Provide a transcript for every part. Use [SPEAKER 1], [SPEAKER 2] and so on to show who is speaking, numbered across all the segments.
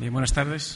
[SPEAKER 1] Bien, buenas tardes.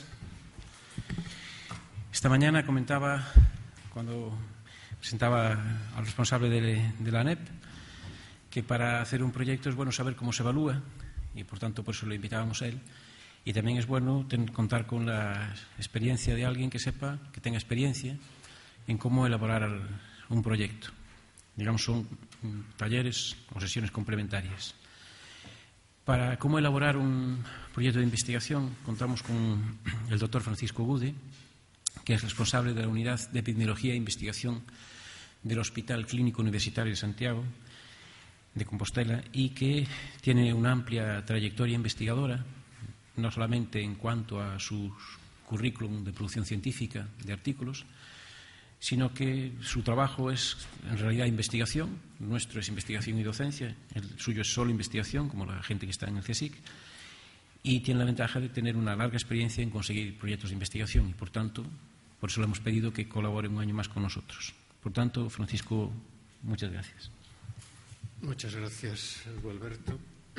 [SPEAKER 1] Esta mañana comentaba, cuando presentaba al responsable de la ANEP, que para hacer un proyecto es bueno saber cómo se evalúa y, por tanto, por eso lo invitábamos a él. Y también es bueno contar con la experiencia de alguien que sepa, que tenga experiencia en cómo elaborar un proyecto. Digamos, son talleres o sesiones complementarias. Para cómo elaborar un proyecto de investigación contamos con el doctor Francisco Gude, que es responsable de la Unidad de Epidemiología e Investigación del Hospital Clínico Universitario de Santiago de Compostela y que tiene una amplia trayectoria investigadora, no solamente en cuanto a su currículum de producción científica de artículos, sino que su trabajo es en realidad investigación. Nuestro es investigación y docencia, el suyo es solo investigación, como la gente que está en el CSIC, y tiene la ventaja de tener una larga experiencia en conseguir proyectos de investigación y, por tanto, por eso le hemos pedido que colabore un año más con nosotros. Por tanto, Francisco, muchas gracias.
[SPEAKER 2] Muchas gracias, Gualberto.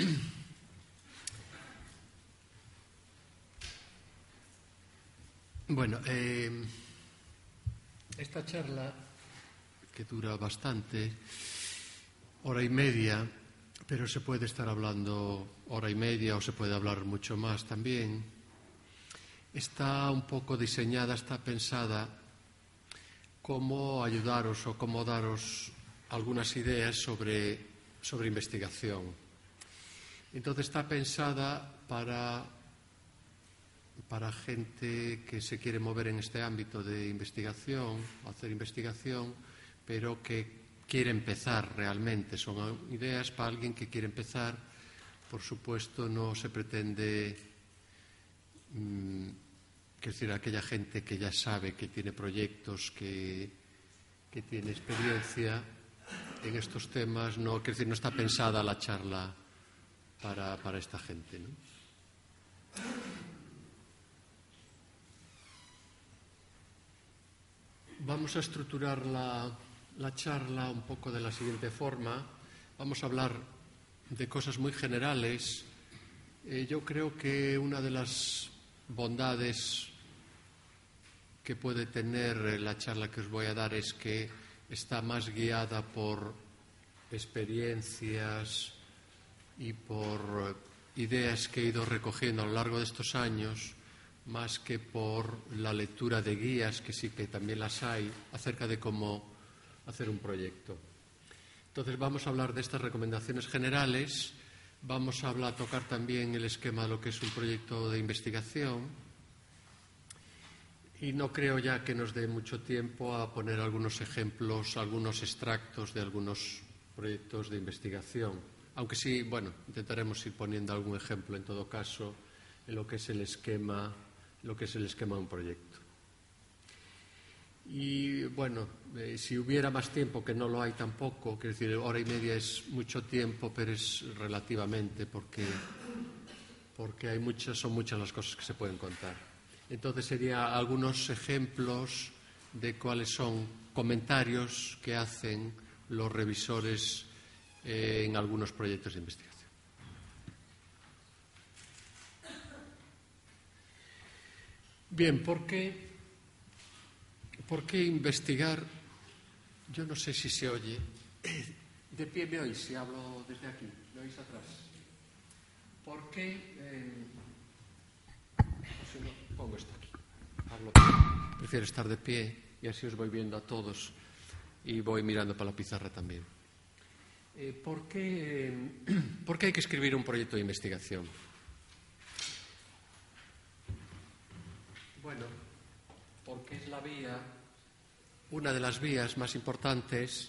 [SPEAKER 2] Bueno, esta charla, que dura bastante, hora y media, pero se puede estar hablando hora y media o se puede hablar mucho más también, está un poco diseñada, está pensada cómo ayudaros o cómo daros algunas ideas sobre investigación. Entonces está pensada para gente que se quiere mover en este ámbito de investigación, hacer investigación, pero que quiere empezar realmente. Son ideas para alguien que quiere empezar. Por supuesto, no se pretende, quiero decir, aquella gente que ya sabe, que tiene proyectos, que tiene experiencia en estos temas. No, quiero decir, no está pensada la charla para esta gente, ¿no? Vamos a estructurar la charla un poco de la siguiente forma. Vamos a hablar de cosas muy generales. Yo creo que una de las bondades que puede tener la charla que os voy a dar es que está más guiada por experiencias y por ideas que he ido recogiendo a lo largo de estos años, más que por la lectura de guías, que sí que también las hay, acerca de cómo hacer un proyecto. Entonces vamos a hablar de estas recomendaciones generales, vamos a tocar también el esquema de lo que es un proyecto de investigación y no creo ya que nos dé mucho tiempo a poner algunos ejemplos, algunos extractos de algunos proyectos de investigación, aunque sí, bueno, intentaremos ir poniendo algún ejemplo en todo caso en lo que es el esquema de un proyecto. Y bueno, si hubiera más tiempo, que no lo hay tampoco, quiero decir, hora y media es mucho tiempo, pero es relativamente porque son muchas las cosas que se pueden contar. Entonces serían algunos ejemplos de cuáles son comentarios que hacen los revisores en algunos proyectos de investigación. Bien, ¿por qué investigar? Yo no sé si se oye. ¿De pie me oís si hablo desde aquí? ¿Me oís atrás? ¿Por qué? Si no, pongo esto aquí. Prefiero estar de pie y así os voy viendo a todos y voy mirando para la pizarra también. ¿Por qué hay que escribir un proyecto de investigación? Bueno, porque es una de las vías más importantes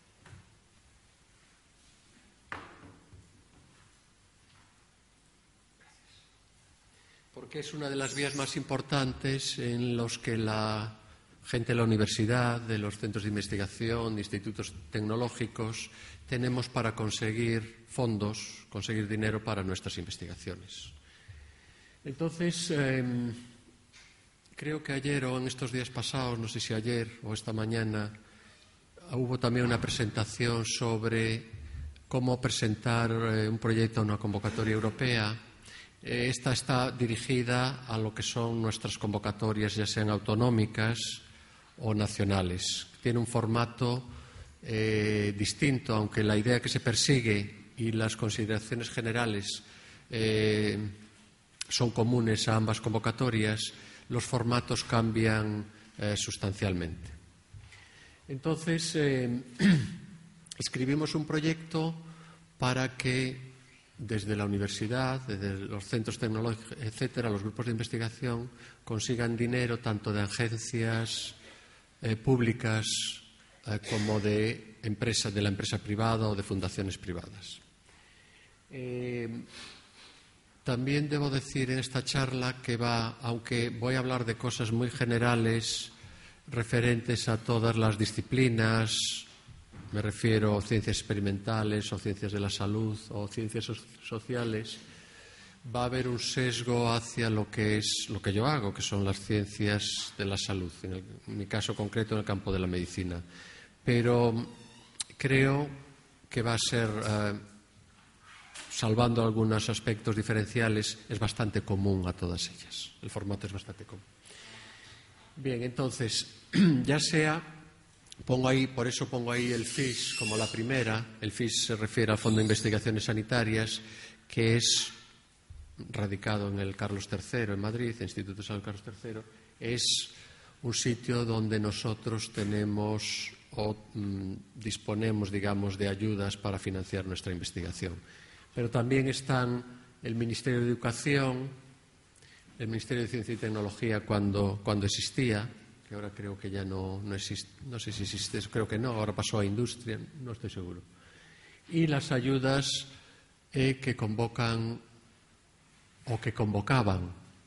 [SPEAKER 2] en los que la gente de la universidad, de los centros de investigación, de institutos tecnológicos, tenemos para conseguir fondos, conseguir dinero para nuestras investigaciones. Entonces, creo que ayer o en estos días pasados, no sé si ayer o esta mañana, hubo también una presentación sobre cómo presentar un proyecto a una convocatoria europea Esta está dirigida a lo que son nuestras convocatorias, ya sean autonómicas o nacionales. Tiene un formato distinto, aunque la idea que se persigue y las consideraciones generales son comunes a ambas convocatorias, los formatos cambian sustancialmente. Entonces, escribimos un proyecto para que desde la universidad, desde los centros tecnológicos, etcétera, los grupos de investigación consigan dinero tanto de agencias públicas como de la empresa privada o de fundaciones privadas. También debo decir en esta charla que aunque voy a hablar de cosas muy generales referentes a todas las disciplinas, me refiero a ciencias experimentales o ciencias de la salud o ciencias sociales, va a haber un sesgo hacia lo que es lo que yo hago, que son las ciencias de la salud, en mi caso concreto en el campo de la medicina. Pero creo que va a ser, salvando algunos aspectos diferenciales, es bastante común a todas ellas. El formato es bastante común. Bien, entonces, ya sea, por eso pongo ahí el FIS como la primera. El FIS se refiere al Fondo de Investigaciones Sanitarias, que es radicado en el Carlos III, en Madrid, Instituto de Salud Carlos III. Es un sitio donde nosotros tenemos o disponemos, digamos, de ayudas para financiar nuestra investigación. Pero también están el Ministerio de Educación, el Ministerio de Ciencia y Tecnología cuando existía, que ahora creo que ya no existe, no sé si existe, creo que no, ahora pasó a Industria, no estoy seguro. Y las ayudas que convocan o que convocaban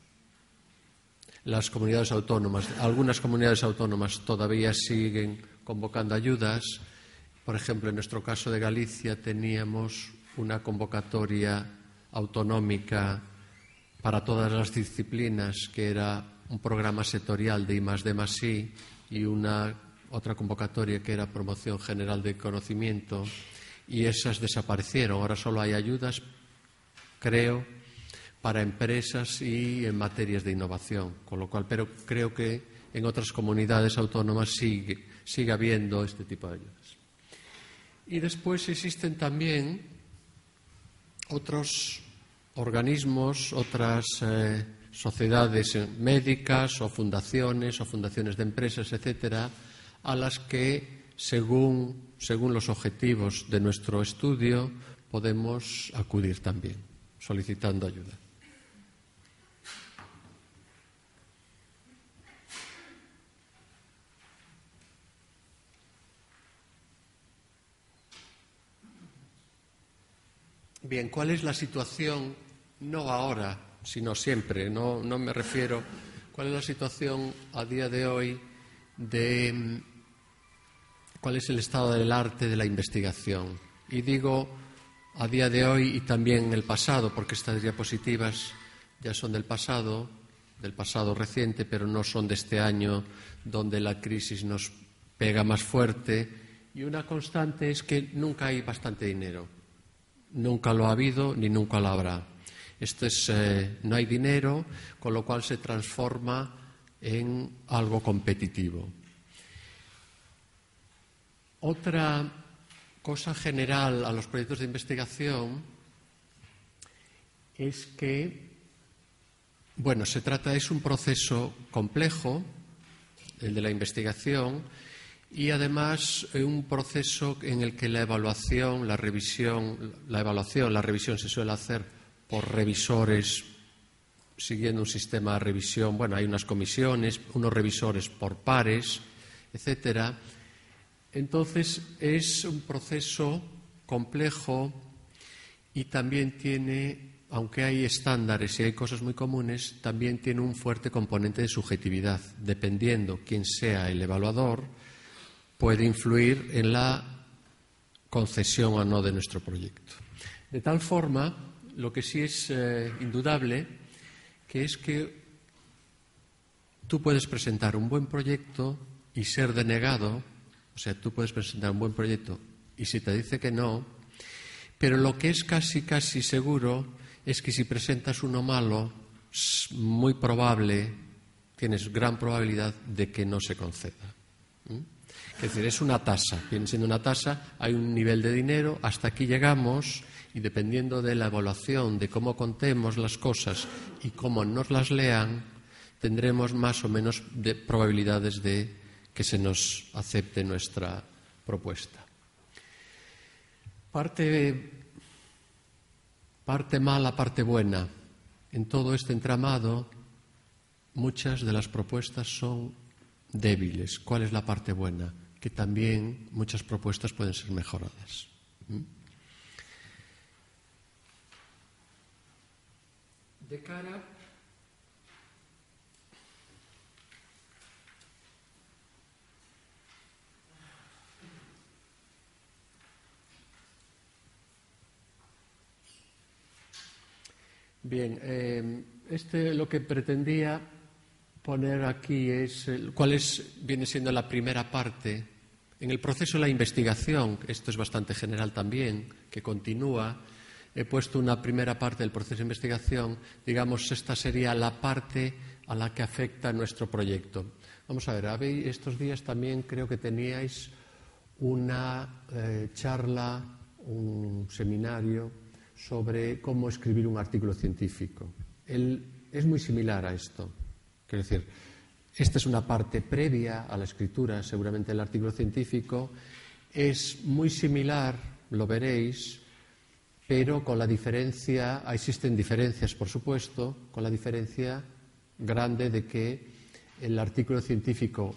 [SPEAKER 2] las comunidades autónomas. Algunas comunidades autónomas todavía siguen convocando ayudas. Por ejemplo, en nuestro caso de Galicia teníamos una convocatoria autonómica para todas las disciplinas, que era un programa sectorial de I+D+I, y otra convocatoria que era promoción general de conocimiento, y esas desaparecieron. Ahora solo hay ayudas, creo, para empresas y en materias de innovación, con lo cual, pero creo que en otras comunidades autónomas sigue habiendo este tipo de ayudas. Y después existen también otros organismos, otras sociedades médicas o fundaciones de empresas, etcétera, a las que, según los objetivos de nuestro estudio, podemos acudir también, solicitando ayuda. Bien, ¿cuál es la situación? No ahora, sino siempre. No me refiero. ¿Cuál es la situación a día de hoy de cuál es el estado del arte de la investigación? Y digo a día de hoy y también en el pasado, porque estas diapositivas ya son del pasado reciente, pero no son de este año, donde la crisis nos pega más fuerte. Y una constante es que nunca hay bastante dinero. Nunca lo ha habido ni nunca lo habrá. No hay dinero, con lo cual se transforma en algo competitivo. Otra cosa general a los proyectos de investigación es que, es un proceso complejo, el de la investigación, y además un proceso en el que la revisión se suele hacer por revisores, siguiendo un sistema de revisión. Hay unas comisiones, unos revisores por pares, etcétera. Entonces es un proceso complejo y también tiene, aunque hay estándares y hay cosas muy comunes, también tiene un fuerte componente de subjetividad. Dependiendo quién sea el evaluador, puede influir en la concesión o no de nuestro proyecto. De tal forma, lo que sí es indudable, que es que tú puedes presentar un buen proyecto y ser denegado. O sea, tú puedes presentar un buen proyecto y si te dice que no, pero lo que es casi seguro es que si presentas uno malo, es muy probable, tienes gran probabilidad de que no se conceda. Es decir, es una tasa, viene siendo una tasa, hay un nivel de dinero, hasta aquí llegamos y dependiendo de la evaluación, de cómo contemos las cosas y cómo nos las lean, tendremos más o menos de probabilidades de que se nos acepte nuestra propuesta. Parte mala, parte buena. En todo este entramado, muchas de las propuestas son débiles. ¿Cuál es la parte buena? Que también muchas propuestas pueden ser mejoradas. De cara bien, lo que pretendía poner aquí es viene siendo la primera parte. En el proceso de la investigación, esto es bastante general también, que continúa, he puesto una primera parte del proceso de investigación, digamos, esta sería la parte a la que afecta nuestro proyecto. Vamos a ver, estos días también creo que teníais una charla, un seminario sobre cómo escribir un artículo científico. Es muy similar a esto. Quiero decir, esta es una parte previa a la escritura, seguramente el artículo científico. Es muy similar, lo veréis, pero con la diferencia, existen diferencias, por supuesto, con la diferencia grande de que el artículo científico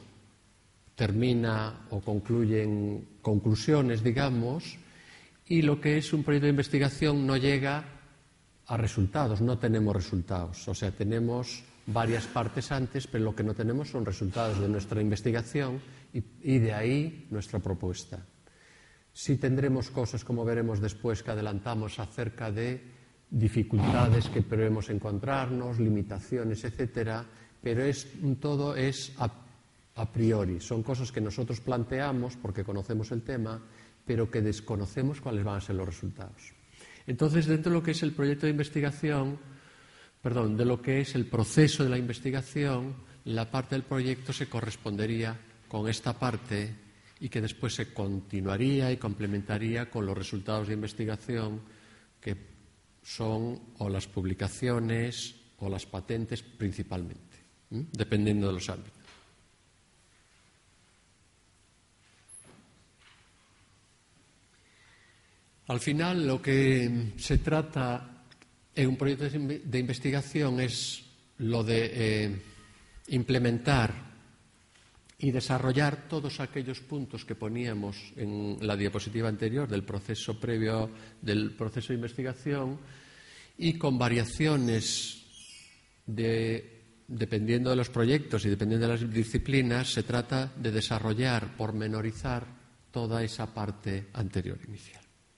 [SPEAKER 2] termina o concluye en conclusiones, digamos, y lo que es un proyecto de investigación no llega a resultados, no tenemos resultados. O sea, tenemos varias partes antes, pero lo que no tenemos son resultados de nuestra investigación y de ahí nuestra propuesta. Sí tendremos cosas, como veremos después, que adelantamos acerca de dificultades que podemos encontrarnos, limitaciones, etcétera, pero todo es a priori. Son cosas que nosotros planteamos porque conocemos el tema, pero que desconocemos cuáles van a ser los resultados. Entonces, dentro de lo que es el proyecto de investigación, de lo que es el proceso de la investigación, la parte del proyecto se correspondería con esta parte y que después se continuaría y complementaría con los resultados de investigación que son o las publicaciones o las patentes principalmente, dependiendo de los ámbitos. Al final, lo que se trata en un proyecto de investigación es lo de implementar y desarrollar todos aquellos puntos que poníamos en la diapositiva anterior del proceso previo del proceso de investigación y con variaciones dependiendo de los proyectos y dependiendo de las disciplinas, se trata de desarrollar, pormenorizar toda esa parte anterior inicial.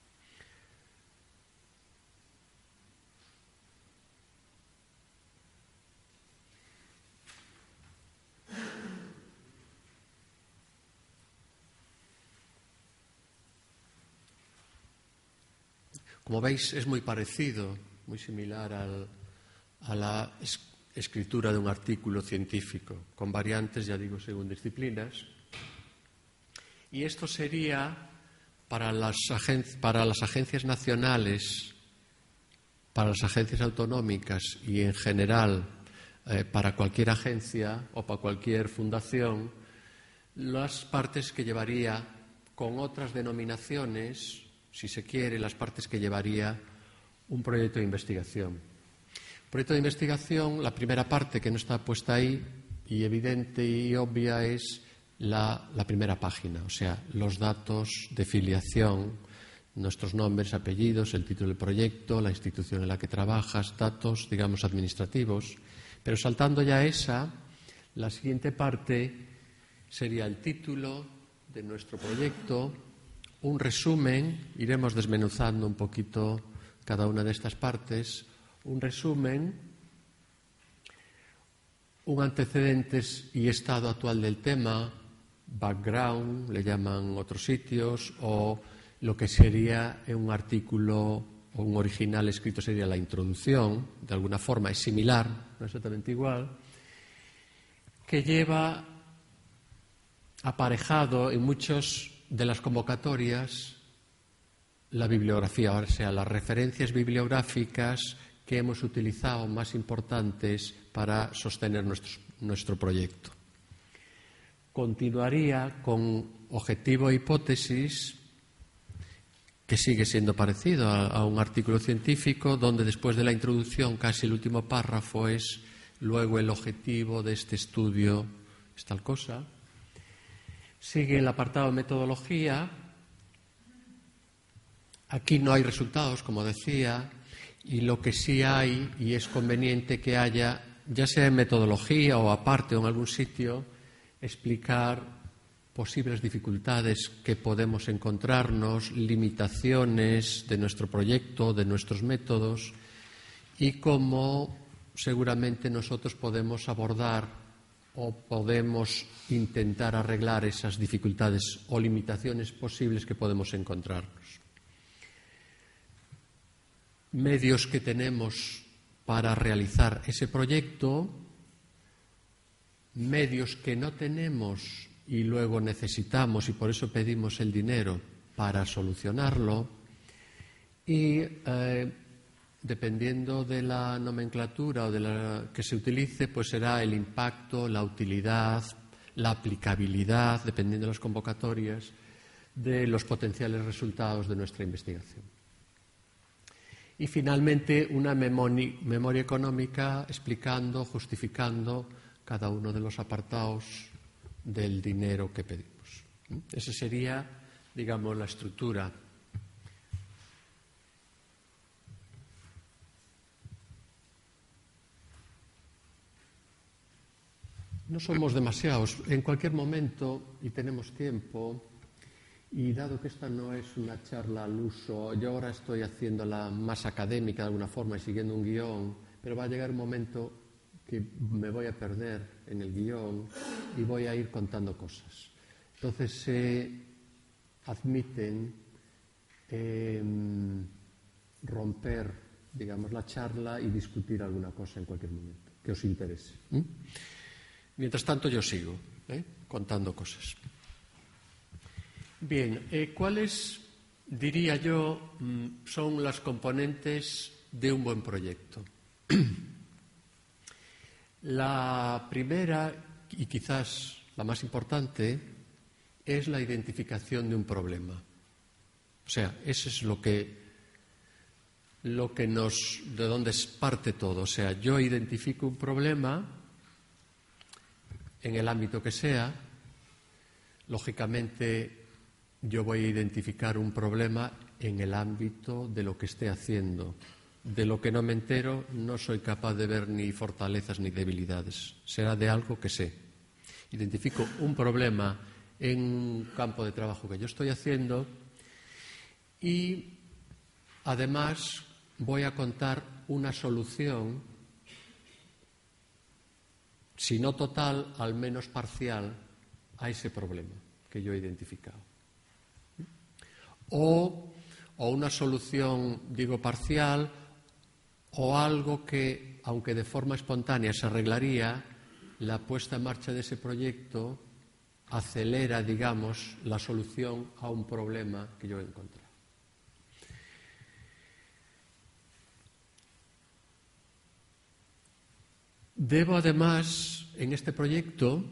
[SPEAKER 2] Como veis, es muy parecido, muy similar a la escritura de un artículo científico, con variantes, ya digo, según disciplinas. Y esto sería para las agencias nacionales, para las agencias autonómicas y, en general, para cualquier agencia o para cualquier fundación, las partes que llevaría con otras denominaciones, si se quiere, las partes que llevaría un proyecto de investigación. Proyecto de investigación, la primera parte que no está puesta ahí y evidente y obvia es la primera página, o sea, los datos de filiación, nuestros nombres, apellidos, el título del proyecto, la institución en la que trabajas, datos, digamos, administrativos. Pero saltando ya esa, la siguiente parte sería el título de nuestro proyecto, un resumen, iremos desmenuzando un poquito cada una de estas partes, un resumen, un antecedentes y estado actual del tema, background, le llaman otros sitios, o lo que sería un artículo o un original escrito sería la introducción, de alguna forma es similar, no exactamente igual, que lleva aparejado en muchas de las convocatorias la bibliografía, o sea, las referencias bibliográficas que hemos utilizado más importantes para sostener nuestro proyecto. Continuaría con objetivo e hipótesis, que sigue siendo parecido a un artículo científico, donde después de la introducción, casi el último párrafo es luego el objetivo de este estudio es tal cosa. Sigue el apartado de metodología. Aquí no hay resultados, como decía, y lo que sí hay, y es conveniente que haya, ya sea en metodología o aparte o en algún sitio, explicar posibles dificultades que podemos encontrarnos, limitaciones de nuestro proyecto, de nuestros métodos, y cómo seguramente nosotros podemos abordar o podemos intentar arreglar esas dificultades o limitaciones posibles que podemos encontrarnos. Medios que tenemos para realizar ese proyecto, medios que no tenemos y luego necesitamos y por eso pedimos el dinero para solucionarlo, y dependiendo de la nomenclatura o de la que se utilice, pues será el impacto, la utilidad, la aplicabilidad, dependiendo de las convocatorias, de los potenciales resultados de nuestra investigación. Y finalmente una memoria económica explicando, justificando cada uno de los apartados del dinero que pedimos. Esa sería, digamos, la estructura. No somos demasiados. En cualquier momento, y tenemos tiempo, y dado que esta no es una charla al uso, yo ahora estoy haciéndola más académica de alguna forma y siguiendo un guión, pero va a llegar un momento que me voy a perder en el guión y voy a ir contando cosas. Entonces se admiten romper, digamos, la charla y discutir alguna cosa en cualquier momento que os interese. Mientras tanto yo sigo contando cosas. Bien, ¿cuáles, diría yo, son las componentes de un buen proyecto? La primera, y quizás la más importante, es la identificación de un problema. O sea, eso es de donde parte todo. O sea, yo identifico un problema en el ámbito que sea. Lógicamente, yo voy a identificar un problema en el ámbito de lo que esté haciendo. De lo que no me entero, no soy capaz de ver ni fortalezas ni debilidades. Será de algo que sé. Identifico un problema en un campo de trabajo que yo estoy haciendo y, además, voy a contar una solución, si no total, al menos parcial, a ese problema que yo he identificado. O una solución, digo, parcial, o algo que, aunque de forma espontánea se arreglaría, la puesta en marcha de ese proyecto acelera, digamos, la solución a un problema que yo he encontrado. Debo, además, en este proyecto,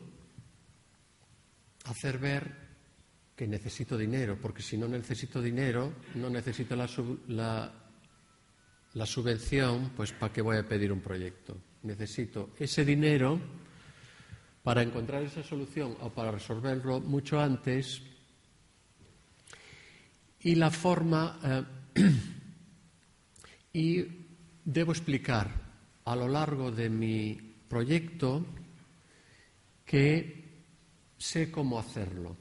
[SPEAKER 2] hacer ver que necesito dinero, porque si no necesito dinero, no necesito la subvención, pues ¿para qué voy a pedir un proyecto? Necesito ese dinero para encontrar esa solución o para resolverlo mucho antes, y la forma y debo explicar a lo largo de mi proyecto que sé cómo hacerlo,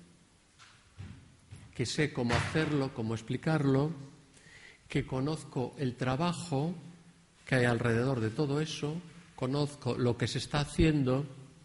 [SPEAKER 2] cómo explicarlo, que conozco el trabajo que hay alrededor de todo eso, conozco lo que se está haciendo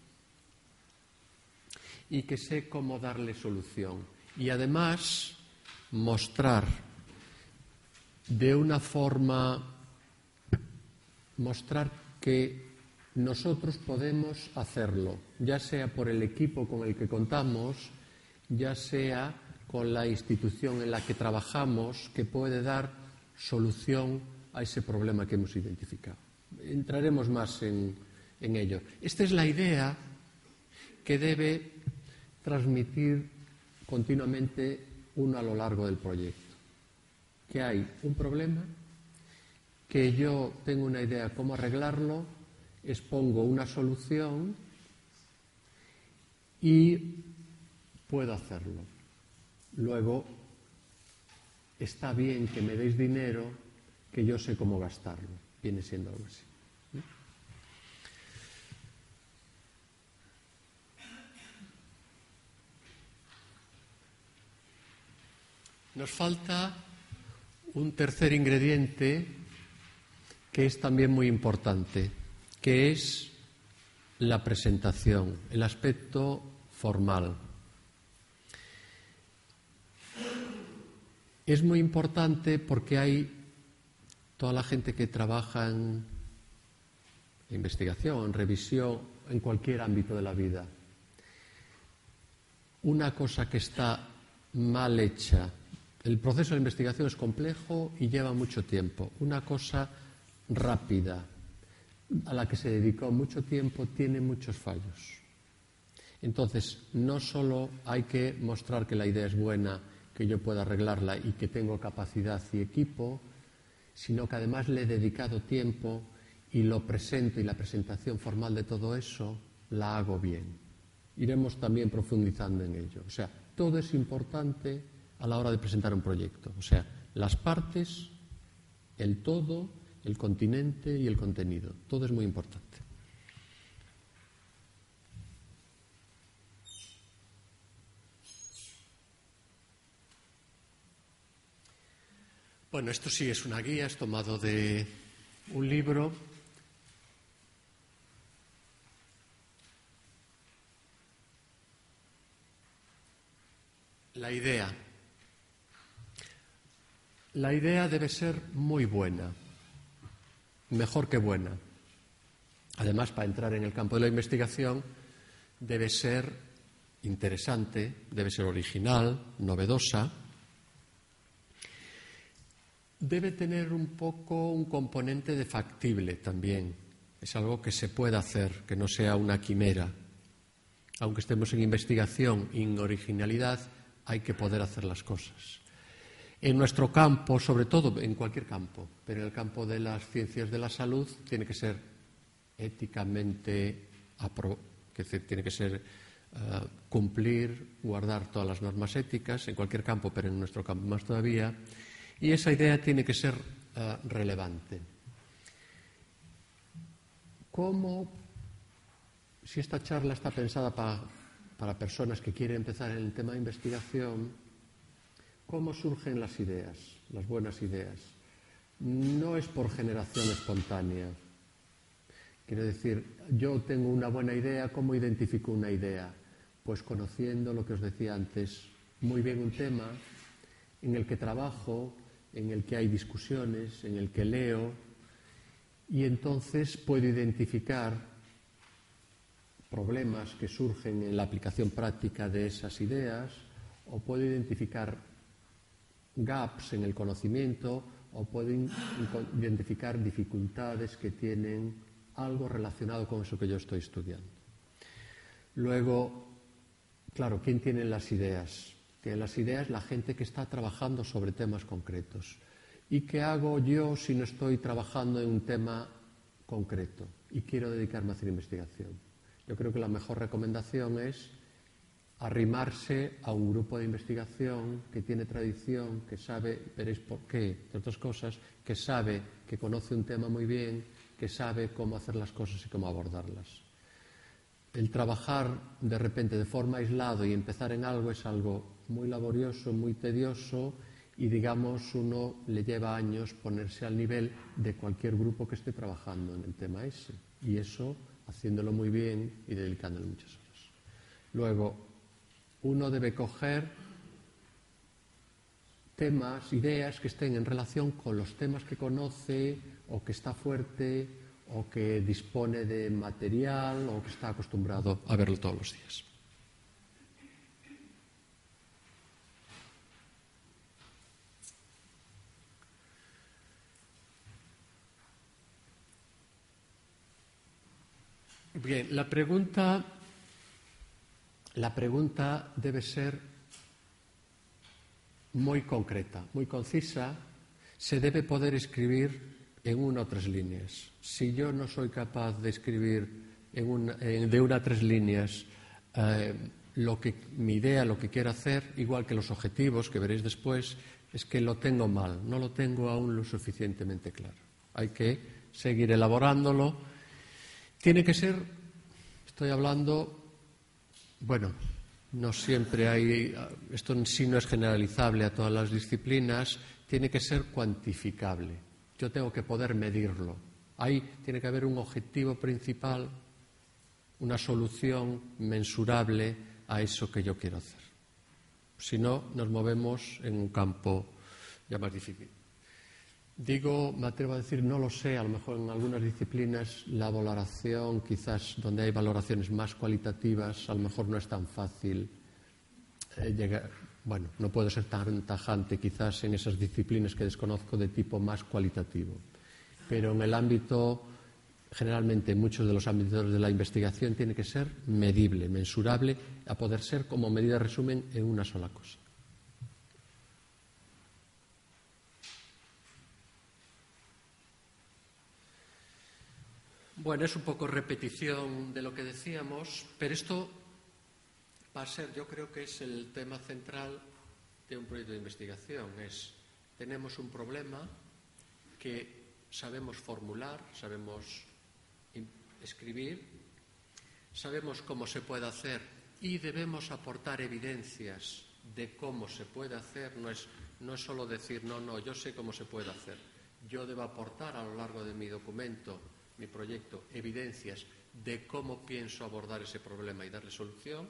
[SPEAKER 2] y que sé cómo darle solución. Y además mostrar de una forma mostrar que nosotros podemos hacerlo, ya sea por el equipo con el que contamos, ya sea con la institución en la que trabajamos, que puede dar solución a ese problema que hemos identificado. Entraremos más en ello. Esta es la idea que debe transmitir continuamente uno a lo largo del proyecto. Que hay un problema, que yo tengo una idea de cómo arreglarlo, expongo una solución y puedo hacerlo. Luego, está bien que me deis dinero, que yo sé cómo gastarlo. Viene siendo algo así. Nos falta un tercer ingrediente que es también muy importante, que es la presentación, el aspecto formal. Es muy importante porque hay toda la gente que trabaja en investigación, en revisión, en cualquier ámbito de la vida. Una cosa que está mal hecha, el proceso de investigación es complejo y lleva mucho tiempo. Una cosa rápida, a la que se dedicó mucho tiempo, tiene muchos fallos. Entonces, no solo hay que mostrar que la idea es buena, que yo pueda arreglarla y que tengo capacidad y equipo, sino que además le he dedicado tiempo y lo presento, y la presentación formal de todo eso la hago bien. Iremos también profundizando en ello. O sea, todo es importante a la hora de presentar un proyecto. O sea, las partes, el todo, el continente y el contenido. Todo es muy importante. Bueno, esto sí es una guía, es tomado de un libro. La idea. La idea debe ser muy buena, mejor que buena. Además, para entrar en el campo de la investigación, debe ser interesante, debe ser original, novedosa. Debe tener un poco un componente de factible también. Es algo que se pueda hacer, que no sea una quimera. Aunque estemos en investigación y en originalidad, hay que poder hacer las cosas. En nuestro campo, sobre todo, en cualquier campo, pero en el campo de las ciencias de la salud, tiene que ser éticamente tiene que ser cumplir, guardar todas las normas éticas, en cualquier campo, pero en nuestro campo más todavía, y esa idea tiene que ser relevante. Si esta charla está pensada para personas que quieren empezar en el tema de investigación, ¿cómo surgen las ideas, las buenas ideas? No es por generación espontánea. Quiero decir, yo tengo una buena idea, ¿cómo identifico una idea? Pues conociendo lo que os decía antes, muy bien un tema en el que trabajo, en el que hay discusiones, en el que leo, y entonces puedo identificar problemas que surgen en la aplicación práctica de esas ideas, o puedo identificar gaps en el conocimiento, o puedo identificar dificultades que tienen algo relacionado con eso que yo estoy estudiando. Luego, claro, ¿quién tiene las ideas? Tiene las ideas la gente que está trabajando sobre temas concretos. ¿Y qué hago yo si no estoy trabajando en un tema concreto y quiero dedicarme a hacer investigación? Yo creo que la mejor recomendación es arrimarse a un grupo de investigación que tiene tradición, que sabe, veréis por qué, entre otras cosas, que sabe, que conoce un tema muy bien, que sabe cómo hacer las cosas y cómo abordarlas. El trabajar de repente de forma aislada y empezar en algo es algo muy laborioso, muy tedioso, y digamos uno le lleva años ponerse al nivel de cualquier grupo que esté trabajando en el tema ese, y eso haciéndolo muy bien y dedicándole muchas horas. Luego, uno debe coger temas, ideas que estén en relación con los temas que conoce o que está fuerte o que dispone de material o que está acostumbrado a verlo todos los días. Bien, la pregunta debe ser muy concreta, muy concisa. Se debe poder escribir en 1 o 3 líneas. Si yo no soy capaz de escribir de 1 a 3 líneas mi idea, lo que quiero hacer, igual que los objetivos que veréis después, es que lo tengo mal, no lo tengo aún lo suficientemente claro. Hay que seguir elaborándolo. Tiene que ser, estoy hablando, bueno, no siempre hay, esto en sí no es generalizable a todas las disciplinas, tiene que ser cuantificable. Yo tengo que poder medirlo. Ahí tiene que haber un objetivo principal, una solución mensurable a eso que yo quiero hacer. Si no, nos movemos en un campo ya más difícil. Me atrevo a decir, no lo sé, a lo mejor en algunas disciplinas la valoración, quizás donde hay valoraciones más cualitativas, a lo mejor no es tan fácil llegar. Bueno, no puedo ser tan tajante quizás en esas disciplinas que desconozco de tipo más cualitativo. Pero en el ámbito, generalmente en muchos de los ámbitos de la investigación, tiene que ser medible, mensurable, a poder ser como medida de resumen en una sola cosa. Bueno, es un poco repetición de lo que decíamos, pero esto va a ser, yo creo que es el tema central de un proyecto de investigación. Tenemos un problema que sabemos formular, sabemos escribir, sabemos cómo se puede hacer y debemos aportar evidencias de cómo se puede hacer. No es solo decir, no, yo sé cómo se puede hacer. Yo debo aportar a lo largo de mi documento, mi proyecto, evidencias de cómo pienso abordar ese problema y darle solución.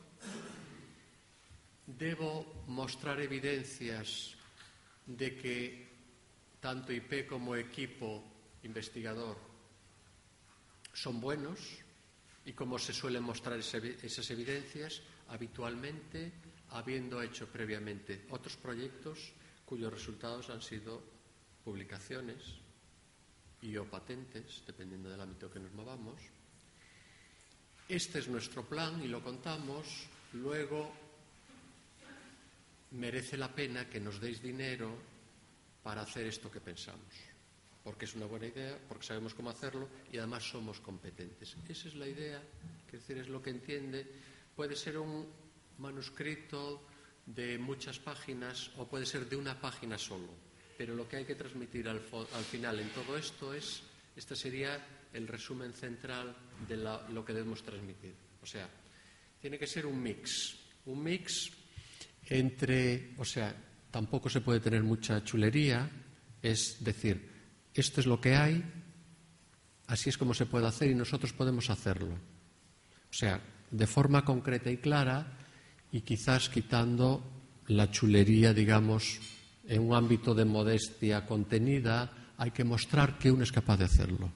[SPEAKER 2] Debo mostrar evidencias de que tanto IP como equipo investigador son buenos y cómo se suelen mostrar esas evidencias habitualmente, habiendo hecho previamente otros proyectos cuyos resultados han sido publicaciones y o patentes, dependiendo del ámbito que nos movamos. Este es nuestro plan y lo contamos. Luego, merece la pena que nos deis dinero para hacer esto que pensamos, porque es una buena idea, porque sabemos cómo hacerlo y además somos competentes. Esa es la idea, es lo que entiende. Puede ser un manuscrito de muchas páginas o puede ser de una página solo, pero lo que hay que transmitir al final en todo esto este sería el resumen central de lo que debemos transmitir. O sea, tiene que ser un mix entre, tampoco se puede tener mucha chulería, es decir, esto es lo que hay, así es como se puede hacer y nosotros podemos hacerlo. O sea, de forma concreta y clara y quizás quitando la chulería, digamos, en un ámbito de modestia contenida, hay que mostrar que uno es capaz de hacerlo.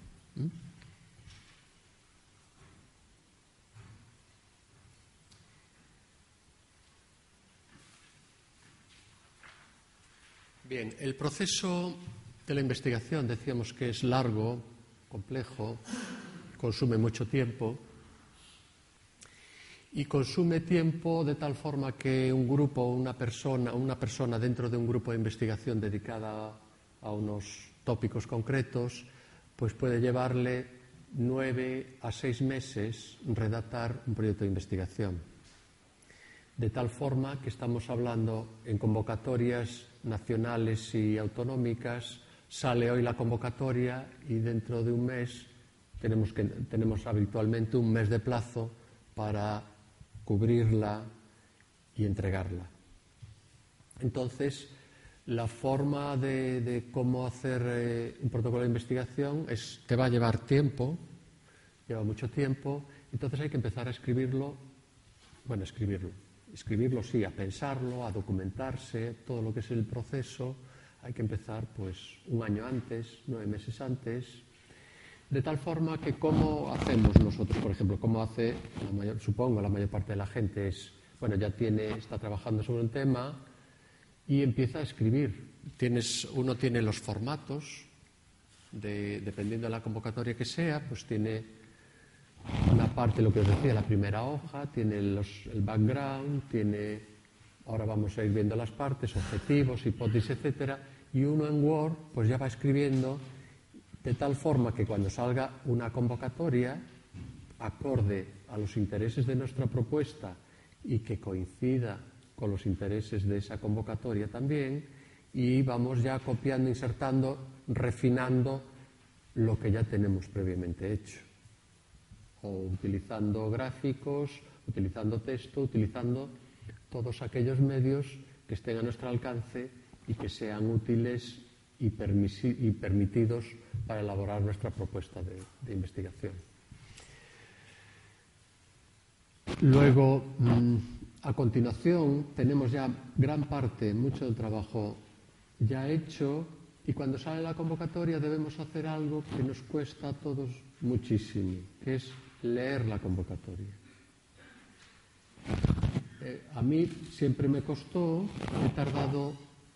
[SPEAKER 2] Bien, el proceso de la investigación decíamos que es largo, complejo, consume mucho tiempo y consume tiempo de tal forma que un grupo, una persona dentro de un grupo de investigación dedicada a unos tópicos concretos, pues puede llevarle 9 a 6 meses redactar un proyecto de investigación. De tal forma que estamos hablando en convocatorias nacionales y autonómicas, sale hoy la convocatoria y dentro de un mes tenemos habitualmente un mes de plazo para cubrirla y entregarla. Entonces, la forma de cómo hacer un protocolo de investigación te va a llevar tiempo, lleva mucho tiempo, entonces hay que empezar a escribirlo. escribirlo sí, a pensarlo, a documentarse, todo lo que es el proceso, hay que empezar pues 1 año antes, 9 meses antes, de tal forma que cómo hacemos nosotros, por ejemplo, cómo hace, supongo, la mayor parte de la gente es, bueno, ya está trabajando sobre un tema y empieza a escribir. Uno tiene los formatos, dependiendo de la convocatoria que sea, pues tiene una parte, lo que os decía, la primera hoja, tiene el background, ahora vamos a ir viendo las partes, objetivos, hipótesis, etcétera, y uno en Word pues ya va escribiendo de tal forma que cuando salga una convocatoria acorde a los intereses de nuestra propuesta y que coincida con los intereses de esa convocatoria también, y vamos ya copiando, insertando, refinando lo que ya tenemos previamente hecho, o utilizando gráficos, utilizando texto, utilizando todos aquellos medios que estén a nuestro alcance y que sean útiles y permitidos para elaborar nuestra propuesta de investigación. Luego, a continuación, tenemos ya gran parte, mucho del trabajo ya hecho, y cuando sale la convocatoria debemos hacer algo que nos cuesta a todos muchísimo, que es leer la convocatoria. A mí siempre me costó, he tardado,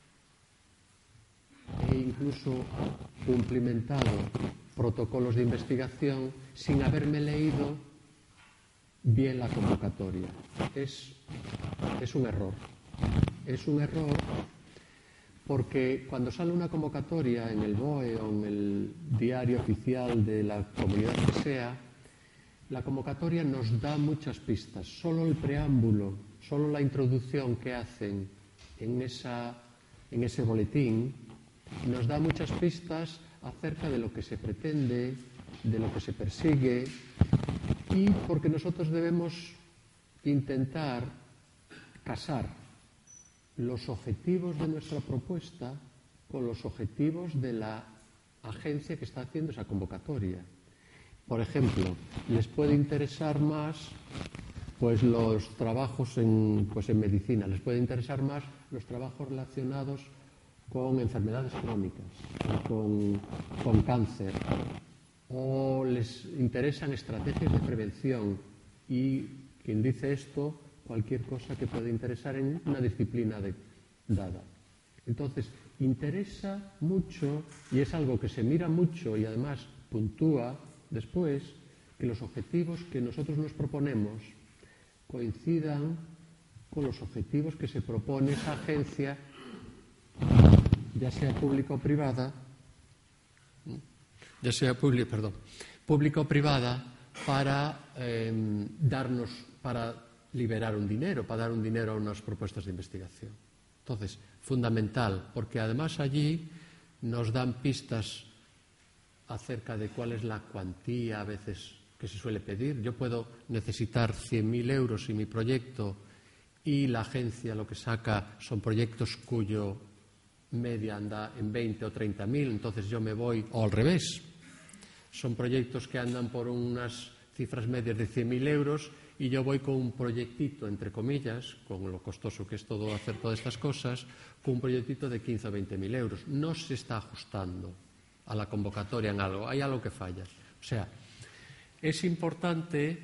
[SPEAKER 2] he incluso cumplimentado protocolos de investigación sin haberme leído bien la convocatoria. Es un error. Es un error porque cuando sale una convocatoria en el BOE o en el diario oficial de la comunidad que sea, la convocatoria nos da muchas pistas. Solo el preámbulo, solo la introducción que hacen en ese boletín nos da muchas pistas acerca de lo que se pretende, de lo que se persigue, y porque nosotros debemos intentar casar los objetivos de nuestra propuesta con los objetivos de la agencia que está haciendo esa convocatoria. Por ejemplo, les puede interesar más pues los trabajos en medicina, les puede interesar más los trabajos relacionados con enfermedades crónicas, con cáncer, o les interesan estrategias de prevención, y quien dice esto, cualquier cosa que pueda interesar en una disciplina dada. Entonces, interesa mucho, y es algo que se mira mucho y además puntúa después, que los objetivos que nosotros nos proponemos coincidan con los objetivos que se propone esa agencia, ya sea pública o privada, pública o privada, para para liberar un dinero, para dar un dinero a unas propuestas de investigación. Entonces, fundamental, porque además allí nos dan pistas acerca de cuál es la cuantía a veces que se suele pedir. Yo puedo necesitar 100.000 euros en mi proyecto y la agencia lo que saca son proyectos cuyo media anda en 20 o 30.000, entonces yo me voy, o al revés, son proyectos que andan por unas cifras medias de 100.000 euros y yo voy con un proyectito, entre comillas, con lo costoso que es todo hacer todas estas cosas, con un proyectito de 15 o 20.000 euros. No se está ajustando a la convocatoria en algo, hay algo que falla. O sea, es importante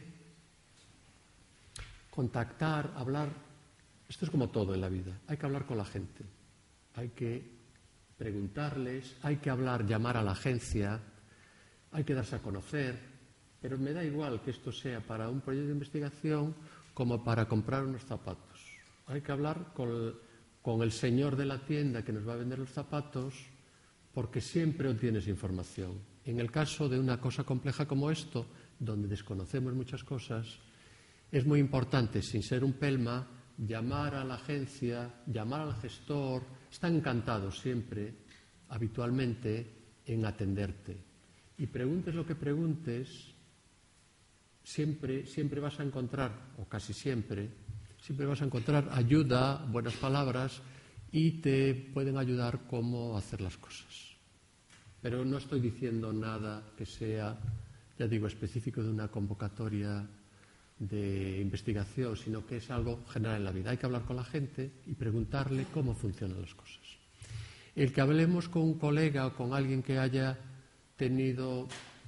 [SPEAKER 2] contactar, hablar. Esto es como todo en la vida, hay que hablar con la gente, hay que preguntarles, hay que hablar, llamar a la agencia, hay que darse a conocer, pero me da igual que esto sea para un proyecto de investigación como para comprar unos zapatos. Hay que hablar con el señor de la tienda que nos va a vender los zapatos, porque siempre obtienes información. En el caso de una cosa compleja como esto, donde desconocemos muchas cosas, es muy importante, sin ser un pelma, llamar a la agencia, llamar al gestor. Están encantados siempre, habitualmente, en atenderte. Y preguntes lo que preguntes, siempre vas a encontrar, o casi siempre vas a encontrar ayuda, buenas palabras, y te pueden ayudar cómo hacer las cosas. Pero no estoy diciendo nada que sea, ya digo, específico de una convocatoria de investigación, sino que es algo general en la vida. Hay que hablar con la gente y preguntarle cómo funcionan las cosas. El que hablemos con un colega o con alguien que haya tenido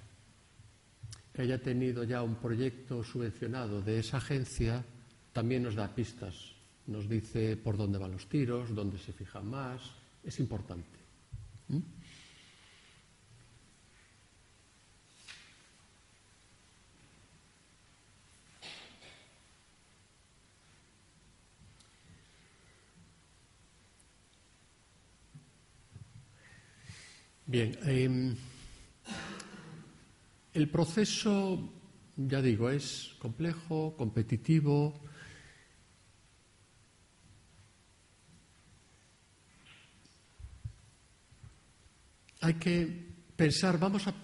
[SPEAKER 2] ya un proyecto subvencionado de esa agencia, también nos da pistas, nos dice por dónde van los tiros, dónde se fijan más. Es importante. Bien, el proceso, ya digo, es complejo, competitivo. Hay que pensar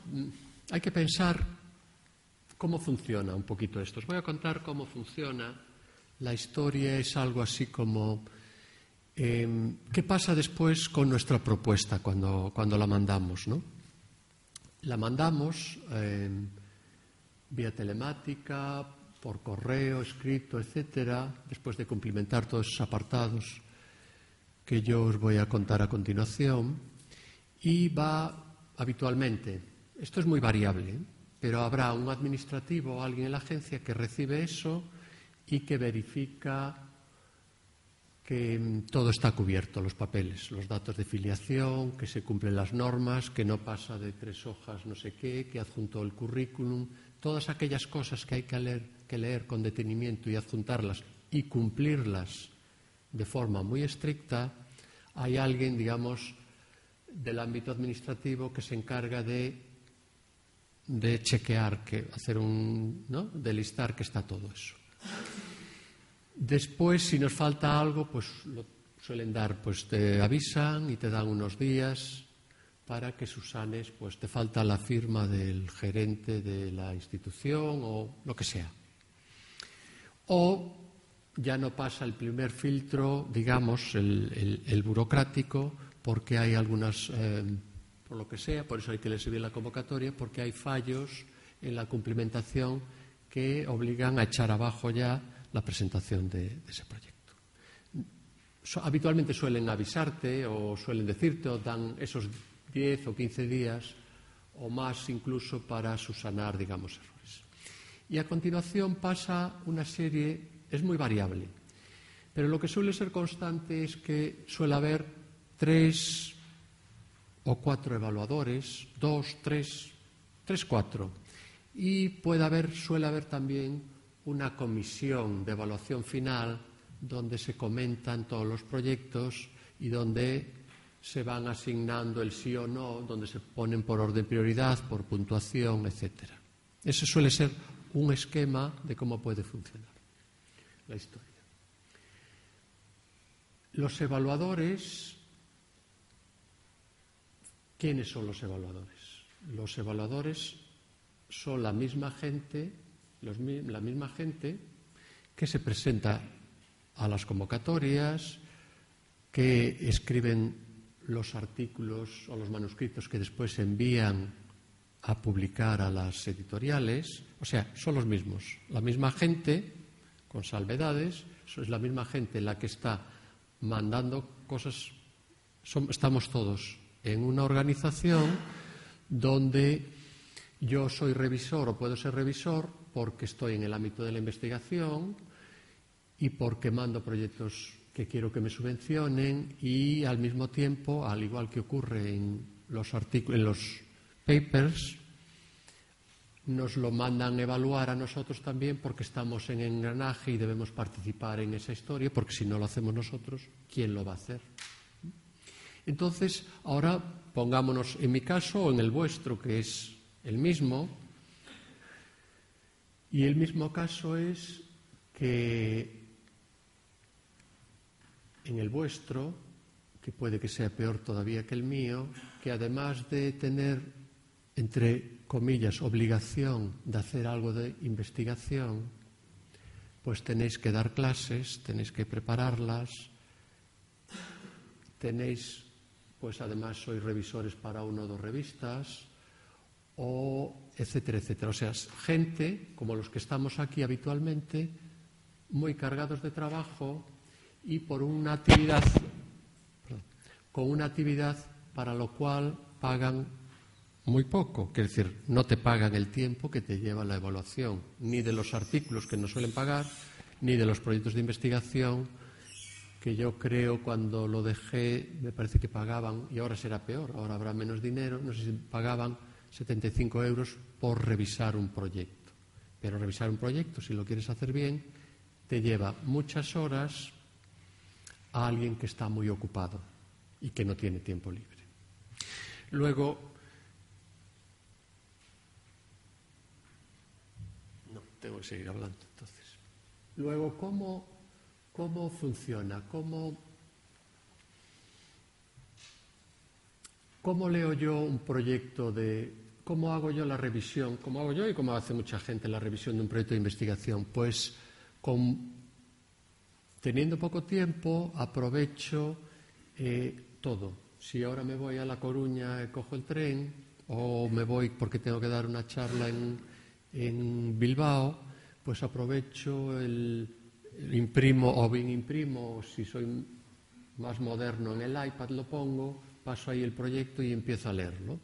[SPEAKER 2] cómo funciona un poquito esto. Os voy a contar cómo funciona. La historia es algo así como ¿qué pasa después con nuestra propuesta cuando la mandamos, ¿no? La mandamos vía telemática, por correo, escrito, etcétera, después de cumplimentar todos esos apartados que yo os voy a contar a continuación, y va habitualmente, esto es muy variable, pero habrá un administrativo o alguien en la agencia que recibe eso y que verifica que todo está cubierto, los papeles, los datos de filiación, que se cumplen las normas, que no pasa de 3 hojas no sé qué, que adjuntó el currículum, todas aquellas cosas que hay que leer con detenimiento y adjuntarlas y cumplirlas de forma muy estricta. Hay alguien, digamos, del ámbito administrativo que se encarga de chequear, de listar que está todo eso. Después, si nos falta algo, pues lo suelen dar, pues te avisan y te dan unos días para que subsanes, pues te falta la firma del gerente de la institución o lo que sea. O ya no pasa el primer filtro, digamos, el burocrático, porque hay algunas, por lo que sea, por eso hay que leerse bien la convocatoria, porque hay fallos en la cumplimentación que obligan a echar abajo ya la presentación de ese proyecto. Habitualmente suelen avisarte o suelen decirte o dan esos 10 o 15 días o más incluso para subsanar, digamos, errores. Y a continuación pasa una serie, es muy variable, pero lo que suele ser constante es que suele haber 3 o 4 evaluadores, 2, 3, 4, y suele haber también una comisión de evaluación final donde se comentan todos los proyectos y donde se van asignando el sí o no, donde se ponen por orden de prioridad, por puntuación, etc. Ese suele ser un esquema de cómo puede funcionar la historia. Los evaluadores, ¿quiénes son los evaluadores? Los evaluadores son la misma gente que se presenta a las convocatorias, que escriben los artículos o los manuscritos que después se envían a publicar a las editoriales. O sea, son los mismos. La misma gente, con salvedades, es la misma gente la que está mandando cosas. Estamos todos en una organización donde yo soy revisor o puedo ser revisor porque estoy en el ámbito de la investigación y porque mando proyectos que quiero que me subvencionen, y al mismo tiempo, al igual que ocurre en los papers, nos lo mandan evaluar a nosotros también porque estamos en engranaje y debemos participar en esa historia, porque si no lo hacemos nosotros, ¿quién lo va a hacer? Entonces, ahora pongámonos en mi caso o en el vuestro, que es el mismo. Y el mismo caso es que en el vuestro, que puede que sea peor todavía que el mío, que además de tener, entre comillas, obligación de hacer algo de investigación, pues tenéis que dar clases, tenéis que prepararlas, tenéis, pues además sois revisores para 1 o 2 revistas, o etcétera, etcétera. O sea, gente como los que estamos aquí habitualmente, muy cargados de trabajo y con una actividad para lo cual pagan muy poco. Quiere decir, no te pagan el tiempo que te lleva la evaluación, ni de los artículos que no suelen pagar, ni de los proyectos de investigación, que yo creo cuando lo dejé, me parece que pagaban, y ahora será peor, ahora habrá menos dinero, no sé si pagaban 75 euros por revisar un proyecto. Pero revisar un proyecto, si lo quieres hacer bien, te lleva muchas horas a alguien que está muy ocupado y que no tiene tiempo libre. Luego, no, tengo que seguir hablando entonces. Luego, ¿cómo funciona? ¿Cómo leo yo un proyecto cómo hago yo la revisión? ¿Cómo hago yo y cómo hace mucha gente la revisión de un proyecto de investigación? Pues teniendo poco tiempo, aprovecho todo. Si ahora me voy a La Coruña, cojo el tren, o me voy porque tengo que dar una charla en Bilbao, pues aprovecho imprimo, o bien imprimo, si soy más moderno en el iPad lo pongo, paso ahí el proyecto y empiezo a leerlo.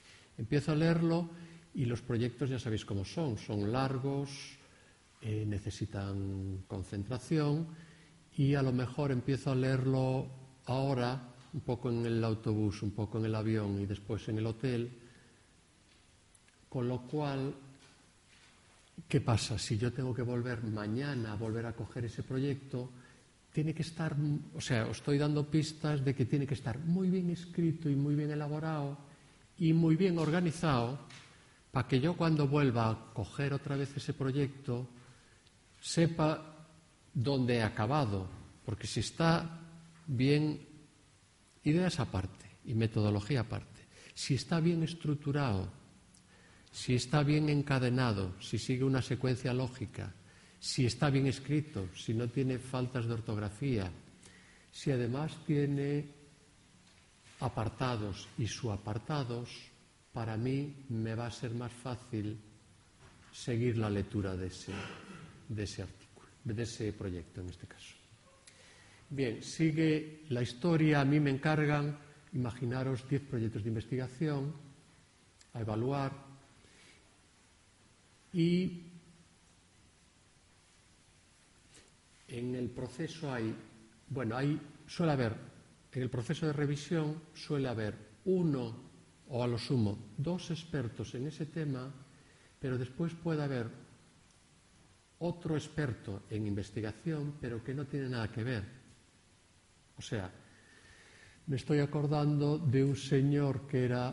[SPEAKER 2] Y los proyectos ya sabéis cómo son largos, necesitan concentración y a lo mejor empiezo a leerlo ahora, un poco en el autobús, un poco en el avión y después en el hotel, con lo cual, ¿qué pasa? Si yo tengo que volver mañana a volver a coger ese proyecto, tiene que estar, o sea, os estoy dando pistas de que tiene que estar muy bien escrito y muy bien elaborado y muy bien organizado para que yo cuando vuelva a coger otra vez ese proyecto sepa dónde he acabado, porque si está bien, ideas aparte y metodología aparte, si está bien estructurado, si está bien encadenado, si sigue una secuencia lógica, si está bien escrito, si no tiene faltas de ortografía, si además tiene apartados y subapartados, para mí me va a ser más fácil seguir la lectura de ese artículo, de ese proyecto en este caso. Bien, sigue la historia. A mí me encargan, imaginaros 10 proyectos de investigación a evaluar y en el proceso suele haber, en el proceso de revisión suele haber uno o a lo sumo 2 expertos en ese tema, pero después puede haber otro experto en investigación, pero que no tiene nada que ver. O sea, me estoy acordando de un señor que era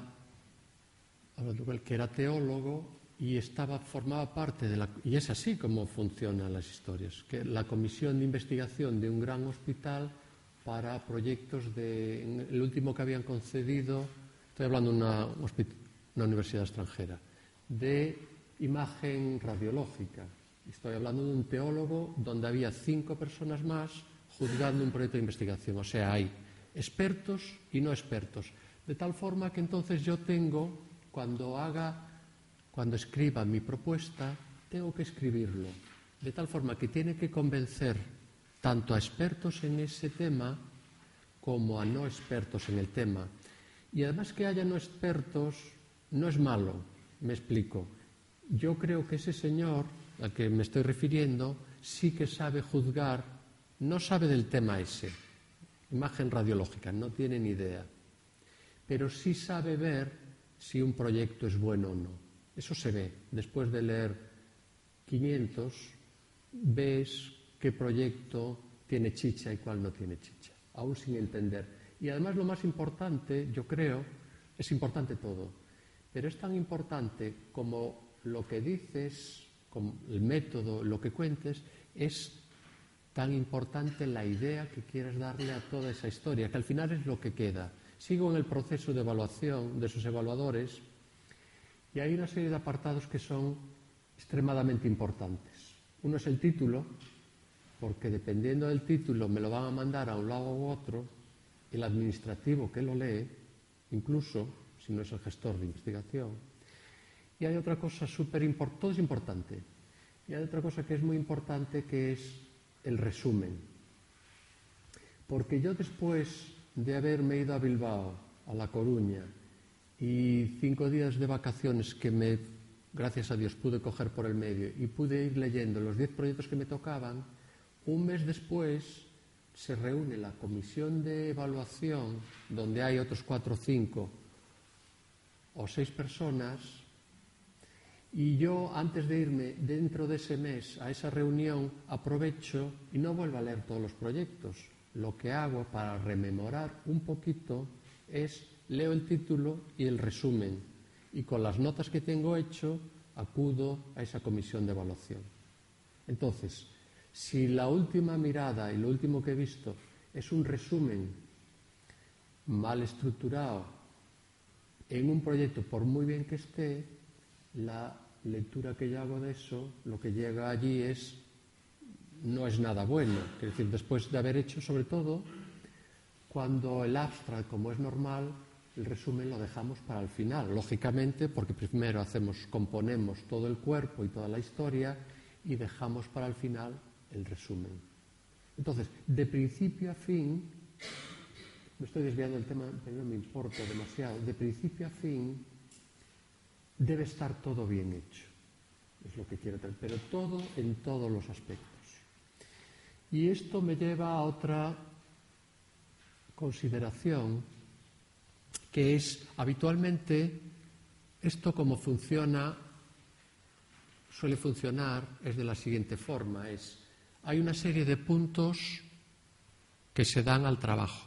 [SPEAKER 2] teólogo y formaba parte y es así como funcionan las historias, que la comisión de investigación de un gran hospital para proyectos el último que habían concedido, estoy hablando de una universidad extranjera, de imagen radiológica. Estoy hablando de un teólogo donde había 5 personas más juzgando un proyecto de investigación. O sea, hay expertos y no expertos. De tal forma que entonces yo tengo, cuando escriba mi propuesta, tengo que escribirlo. De tal forma que tiene que convencer tanto a expertos en ese tema como a no expertos en el tema. Y además que haya no expertos no es malo, me explico. Yo creo que ese señor al que me estoy refiriendo sí que sabe juzgar, no sabe del tema ese, imagen radiológica, no tiene ni idea, pero sí sabe ver si un proyecto es bueno o no. Eso se ve. Después de leer 500, ves qué proyecto tiene chicha y cuál no tiene chicha, aún sin entender. Y además lo más importante, yo creo, es importante todo, pero es tan importante como lo que dices, como el método, lo que cuentes, es tan importante la idea que quieres darle a toda esa historia, que al final es lo que queda. Sigo en el proceso de evaluación de sus evaluadores y hay una serie de apartados que son extremadamente importantes. Uno es el título, porque dependiendo del título me lo van a mandar a un lado u otro, el administrativo que lo lee, incluso si no es el gestor de investigación. Y hay otra cosa todo es importante. Y hay otra cosa que es muy importante, que es el resumen. Porque yo, después de haberme ido a Bilbao, a La Coruña, y 5 días de vacaciones que gracias a Dios, pude coger por el medio y pude ir leyendo los 10 proyectos que me tocaban, un mes después se reúne la comisión de evaluación, donde hay otros 4, 5 o 6 personas, y yo, antes de irme dentro de ese mes a esa reunión, aprovecho y no vuelvo a leer todos los proyectos. Lo que hago para rememorar un poquito es leo el título y el resumen, y con las notas que tengo hecho acudo a esa comisión de evaluación. Entonces, si la última mirada y lo último que he visto es un resumen mal estructurado en un proyecto, por muy bien que esté, la lectura que yo hago de eso, lo que llega allí no es nada bueno. Es decir, después de haber hecho, sobre todo, cuando el abstract, como es normal, el resumen lo dejamos para el final, lógicamente, porque primero componemos todo el cuerpo y toda la historia y dejamos para el final el resumen. Entonces, de principio a fin, me estoy desviando del tema, pero no me importa demasiado, de principio a fin debe estar todo bien hecho, es lo que quiero tener, pero todo en todos los aspectos. Y esto me lleva a otra consideración, que es, habitualmente, esto como suele funcionar, es de la siguiente forma, hay una serie de puntos que se dan al trabajo,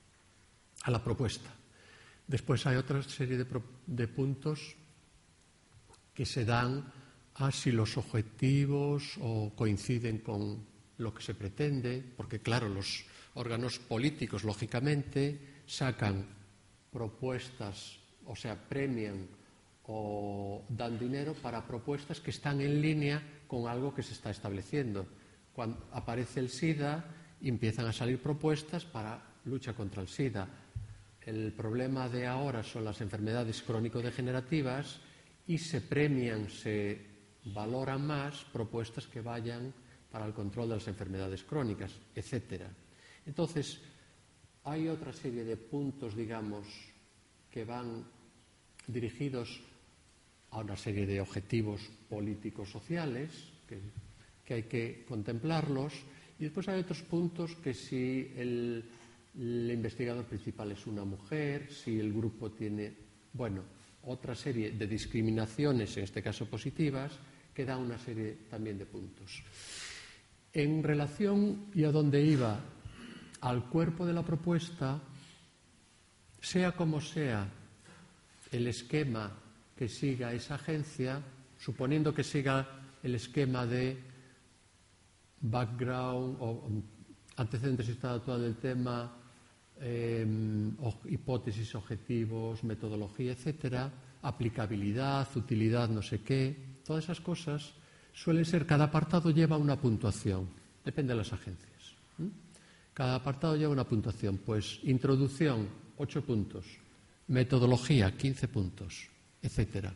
[SPEAKER 2] a la propuesta. Después hay otra serie de puntos que se dan a si los objetivos coinciden con lo que se pretende, porque claro, los órganos políticos, lógicamente, sacan propuestas, o sea, premian o dan dinero para propuestas que están en línea con algo que se está estableciendo. Cuando aparece el SIDA, empiezan a salir propuestas para lucha contra el SIDA. El problema de ahora son las enfermedades crónico-degenerativas y se valoran más propuestas que vayan para el control de las enfermedades crónicas, etc. Entonces, hay otra serie de puntos, digamos, que van dirigidos a una serie de objetivos políticos sociales que hay que contemplarlos, y después hay otros puntos que si el investigador principal es una mujer, si el grupo tiene, otra serie de discriminaciones, en este caso positivas, que da una serie también de puntos. En relación, y a donde iba, al cuerpo de la propuesta, sea como sea el esquema que siga esa agencia, suponiendo que siga el esquema de background o antecedentes y estado actual del tema, hipótesis, objetivos, metodología, etcétera, aplicabilidad, utilidad, no sé qué, todas esas cosas suelen ser, cada apartado lleva una puntuación, depende de las agencias. Cada apartado lleva una puntuación, pues introducción, 8 puntos, metodología, 15 puntos, etcétera.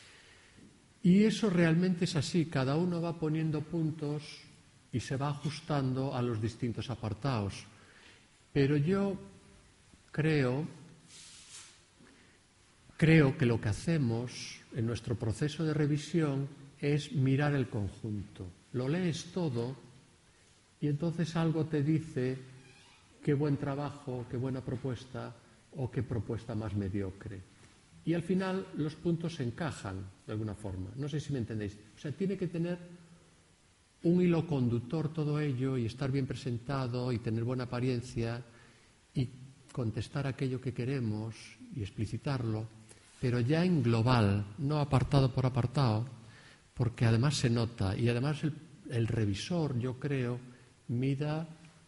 [SPEAKER 2] Y eso realmente es así, cada uno va poniendo puntos y se va ajustando a los distintos apartados. Pero yo creo que lo que hacemos en nuestro proceso de revisión es mirar el conjunto. Lo lees todo y entonces algo te dice qué buen trabajo, qué buena propuesta o qué propuesta más mediocre. Y al final los puntos se encajan de alguna forma. No sé si me entendéis. O sea, tiene que tener un hilo conductor todo ello y estar bien presentado y tener buena apariencia y contestar aquello que queremos y explicitarlo, pero ya en global, no apartado por apartado, porque además se nota y además el revisor, yo creo, mira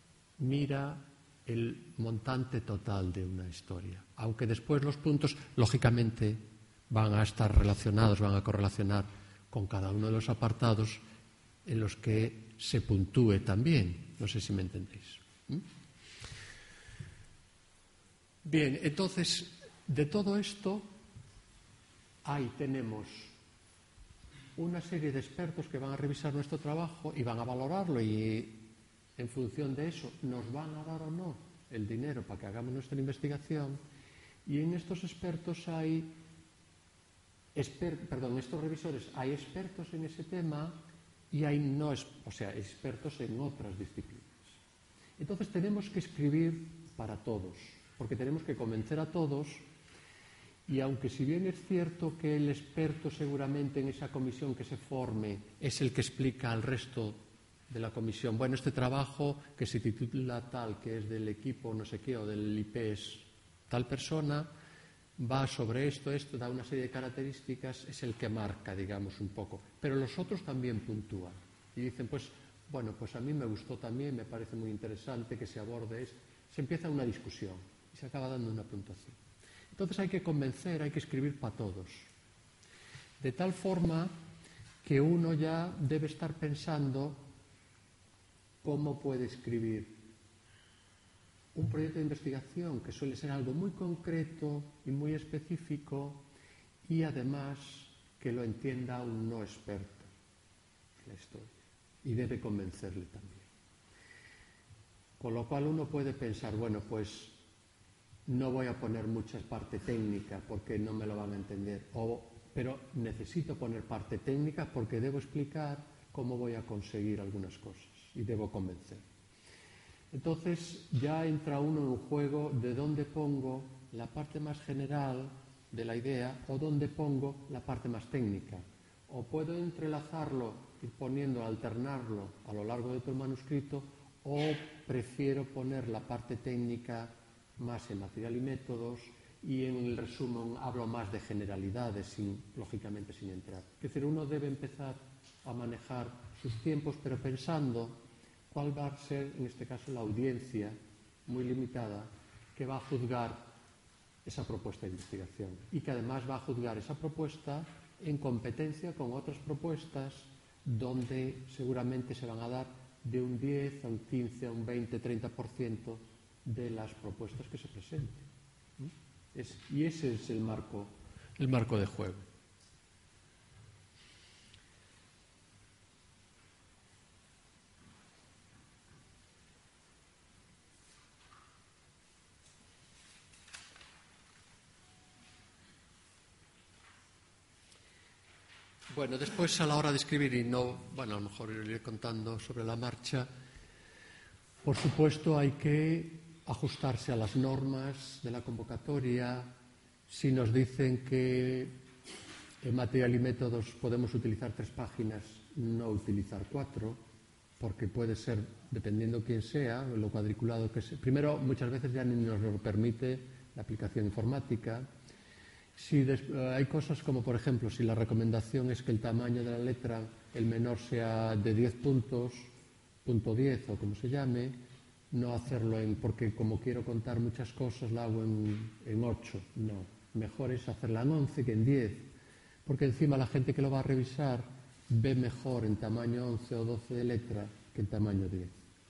[SPEAKER 2] el montante total de una historia. Aunque después los puntos, lógicamente, van a estar relacionados, van a correlacionar con cada uno de los apartados en los que se puntúe también. No sé si me entendéis. Bien, entonces, de todo esto, ahí tenemos una serie de expertos que van a revisar nuestro trabajo y van a valorarlo, y en función de eso nos van a dar o no el dinero para que hagamos nuestra investigación. Y en estos expertos estos revisores hay expertos en ese tema y hay expertos en otras disciplinas. Entonces tenemos que escribir para todos, porque tenemos que convencer a todos. Y aunque si bien es cierto que el experto seguramente en esa comisión que se forme es el que explica al resto de la comisión, bueno, este trabajo que se titula tal, que es del equipo no sé qué o del IPES tal persona, va sobre esto, da una serie de características, es el que marca, digamos, un poco. Pero los otros también puntúan y dicen, pues a mí me gustó también, me parece muy interesante que se aborde esto. Se empieza una discusión y se acaba dando una puntuación. Entonces hay que convencer, hay que escribir para todos. De tal forma que uno ya debe estar pensando cómo puede escribir un proyecto de investigación, que suele ser algo muy concreto y muy específico, y además que lo entienda un no experto en la historia, y debe convencerle también. Con lo cual uno puede pensar, bueno, pues no voy a poner mucha parte técnica porque no me lo van a entender, pero necesito poner parte técnica porque debo explicar cómo voy a conseguir algunas cosas y debo convencer. Entonces ya entra uno en un juego de dónde pongo la parte más general de la idea o dónde pongo la parte más técnica. O puedo entrelazarlo, ir poniendo, alternarlo a lo largo de todo el manuscrito, o prefiero poner la parte técnica más en material y métodos, y en el resumen hablo más de generalidades, lógicamente sin entrar. Es decir, uno debe empezar a manejar sus tiempos, pero pensando cuál va a ser, en este caso, la audiencia muy limitada que va a juzgar esa propuesta de investigación y que además va a juzgar esa propuesta en competencia con otras propuestas donde seguramente se van a dar de un 10 a un 15, a un 20, 30% de las propuestas que se presenten. Y ese es el marco de juego. Bueno, después a la hora de escribir, a lo mejor iré contando sobre la marcha, por supuesto hay que ajustarse a las normas de la convocatoria. Si nos dicen que en material y métodos podemos utilizar 3 páginas, no utilizar 4, porque puede ser, dependiendo quién sea, lo cuadriculado que sea. Primero, muchas veces ya ni nos lo permite la aplicación informática. Si hay cosas como, por ejemplo, si la recomendación es que el tamaño de la letra, el menor sea de 10 puntos, punto 10 o como se llame, no hacerlo porque como quiero contar muchas cosas, la hago en 8. No, mejor es hacerla en 11 que en 10, porque encima la gente que lo va a revisar ve mejor en tamaño 11 o 12 de letra que en tamaño 10.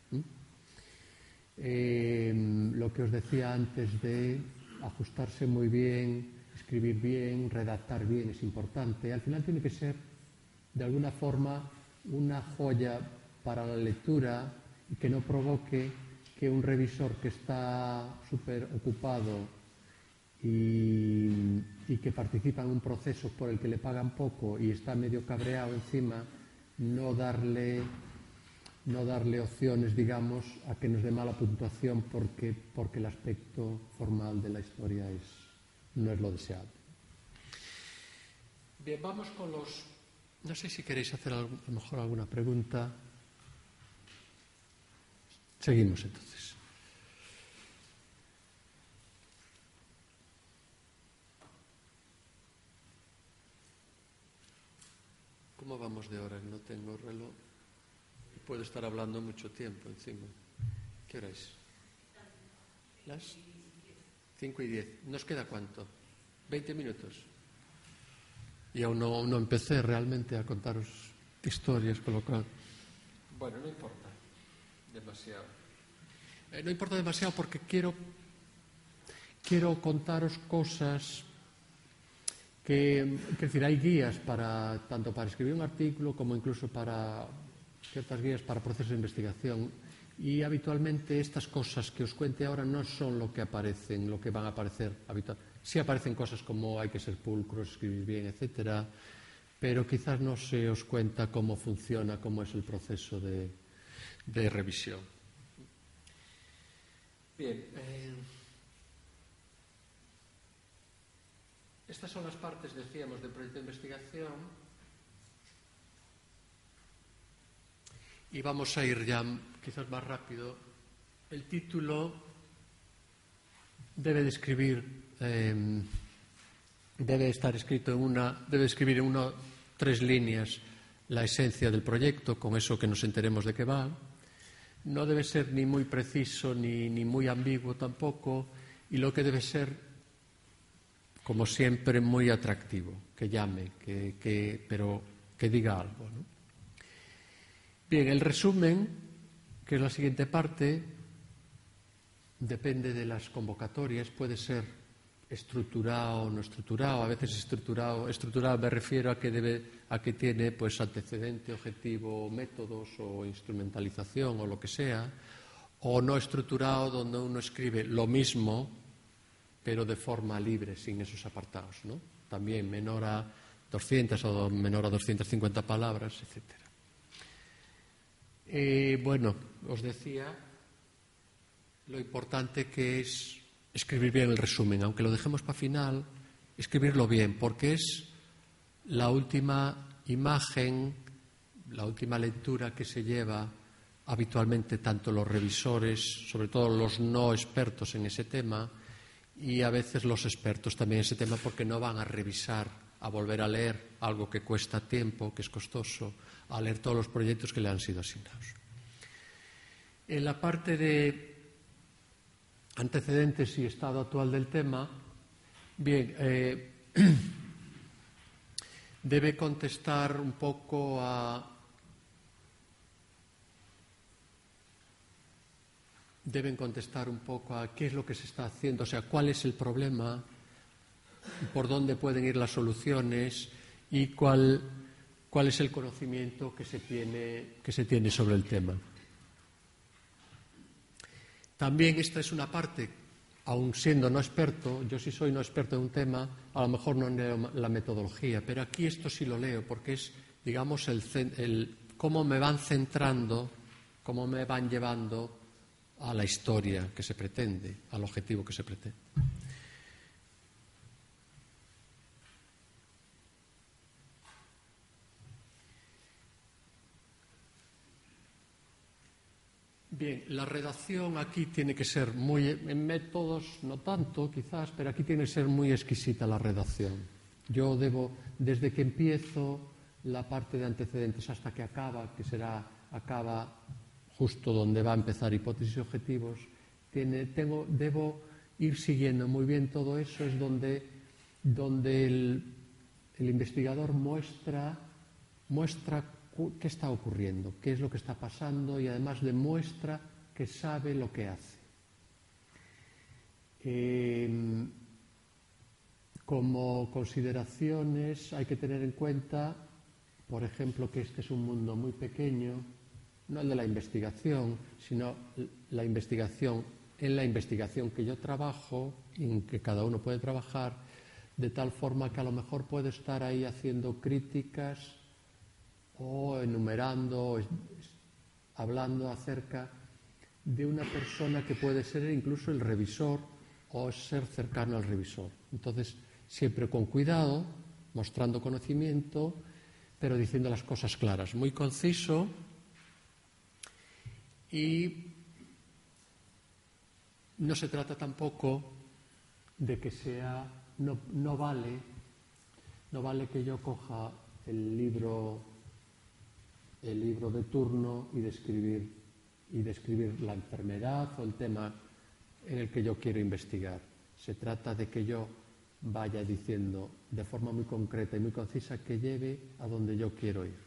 [SPEAKER 2] Lo que os decía antes de ajustarse muy bien, escribir bien, redactar bien es importante. Al final tiene que ser, de alguna forma, una joya para la lectura y que no provoque que un revisor que está súper ocupado y que participa en un proceso por el que le pagan poco y está medio cabreado encima, no darle opciones, digamos, a que nos dé mala puntuación porque el aspecto formal de la historia no es lo deseable. Bien, vamos con los... No sé si queréis hacer a lo mejor alguna pregunta. Seguimos entonces. ¿Cómo vamos de hora? No tengo reloj. Puedo estar hablando mucho tiempo encima. ¿Qué hora es? Las 5:10. ¿Nos queda cuánto? 20 minutos. Y aún no empecé realmente a contaros historias, con lo cual... Bueno, no importa demasiado. No importa demasiado porque quiero contaros cosas Es decir, hay guías tanto para escribir un artículo como incluso para ciertas guías para procesos de investigación. Y habitualmente estas cosas que os cuente ahora no son lo que aparecen, lo que van a aparecer habitualmente. Sí aparecen cosas como hay que ser pulcros, escribir bien, etcétera, pero quizás no se os cuenta cómo funciona, cómo es el proceso de revisión. Bien, estas son las partes, decíamos, del proyecto de investigación. Y vamos a ir ya quizás más rápido. El título debe estar escrito debe escribir en 3 líneas la esencia del proyecto, con eso que nos enteremos de qué va. No debe ser ni muy preciso ni muy ambiguo tampoco, y lo que debe ser, como siempre, muy atractivo, que llame, pero que diga algo, ¿no? Bien, el resumen, que es la siguiente parte, depende de las convocatorias, puede ser estructurado o no estructurado. A veces estructurado me refiero a que tiene pues antecedente, objetivo, métodos o instrumentalización o lo que sea, o no estructurado donde uno escribe lo mismo pero de forma libre, sin esos apartados, ¿no? También menor a 200 o menor a 250 palabras, etcétera. Bueno, os decía lo importante que es escribir bien el resumen, aunque lo dejemos para final, escribirlo bien, porque es la última imagen, la última lectura que se lleva habitualmente tanto los revisores, sobre todo los no expertos en ese tema, y a veces los expertos también en ese tema, porque no van a revisar, a volver a leer algo que cuesta tiempo, que es costoso, a leer todos los proyectos que le han sido asignados. En la parte de antecedentes y estado actual del tema, bien, debe contestar un poco deben contestar un poco a qué es lo que se está haciendo, o sea, cuál es el problema, por dónde pueden ir las soluciones y cuál es el conocimiento que se tiene sobre el tema. También esta es una parte, aun siendo no experto, yo sí soy no experto en un tema, a lo mejor no leo la metodología, pero aquí esto sí lo leo porque es, digamos, el cómo me van centrando, cómo me van llevando a la historia que se pretende, al objetivo que se pretende. Bien, la redacción aquí tiene que ser muy, en métodos no tanto quizás, pero aquí tiene que ser muy exquisita la redacción. Yo debo, desde que empiezo la parte de antecedentes hasta que acaba justo donde va a empezar hipótesis y objetivos, debo ir siguiendo muy bien todo eso, es donde el investigador muestra qué está ocurriendo, qué es lo que está pasando y además demuestra que sabe lo que hace. Como consideraciones hay que tener en cuenta, por ejemplo, que este es un mundo muy pequeño, no el de la investigación, sino la investigación que yo trabajo y en que cada uno puede trabajar, de tal forma que a lo mejor puedo estar ahí haciendo críticas o enumerando, hablando acerca de una persona que puede ser incluso el revisor o ser cercano al revisor. Entonces, siempre con cuidado, mostrando conocimiento, pero diciendo las cosas claras, muy conciso y no se trata tampoco de que sea, no vale que yo coja el libro de turno y describir la enfermedad o el tema en el que yo quiero investigar. Se trata de que yo vaya diciendo de forma muy concreta y muy concisa que lleve a donde yo quiero ir.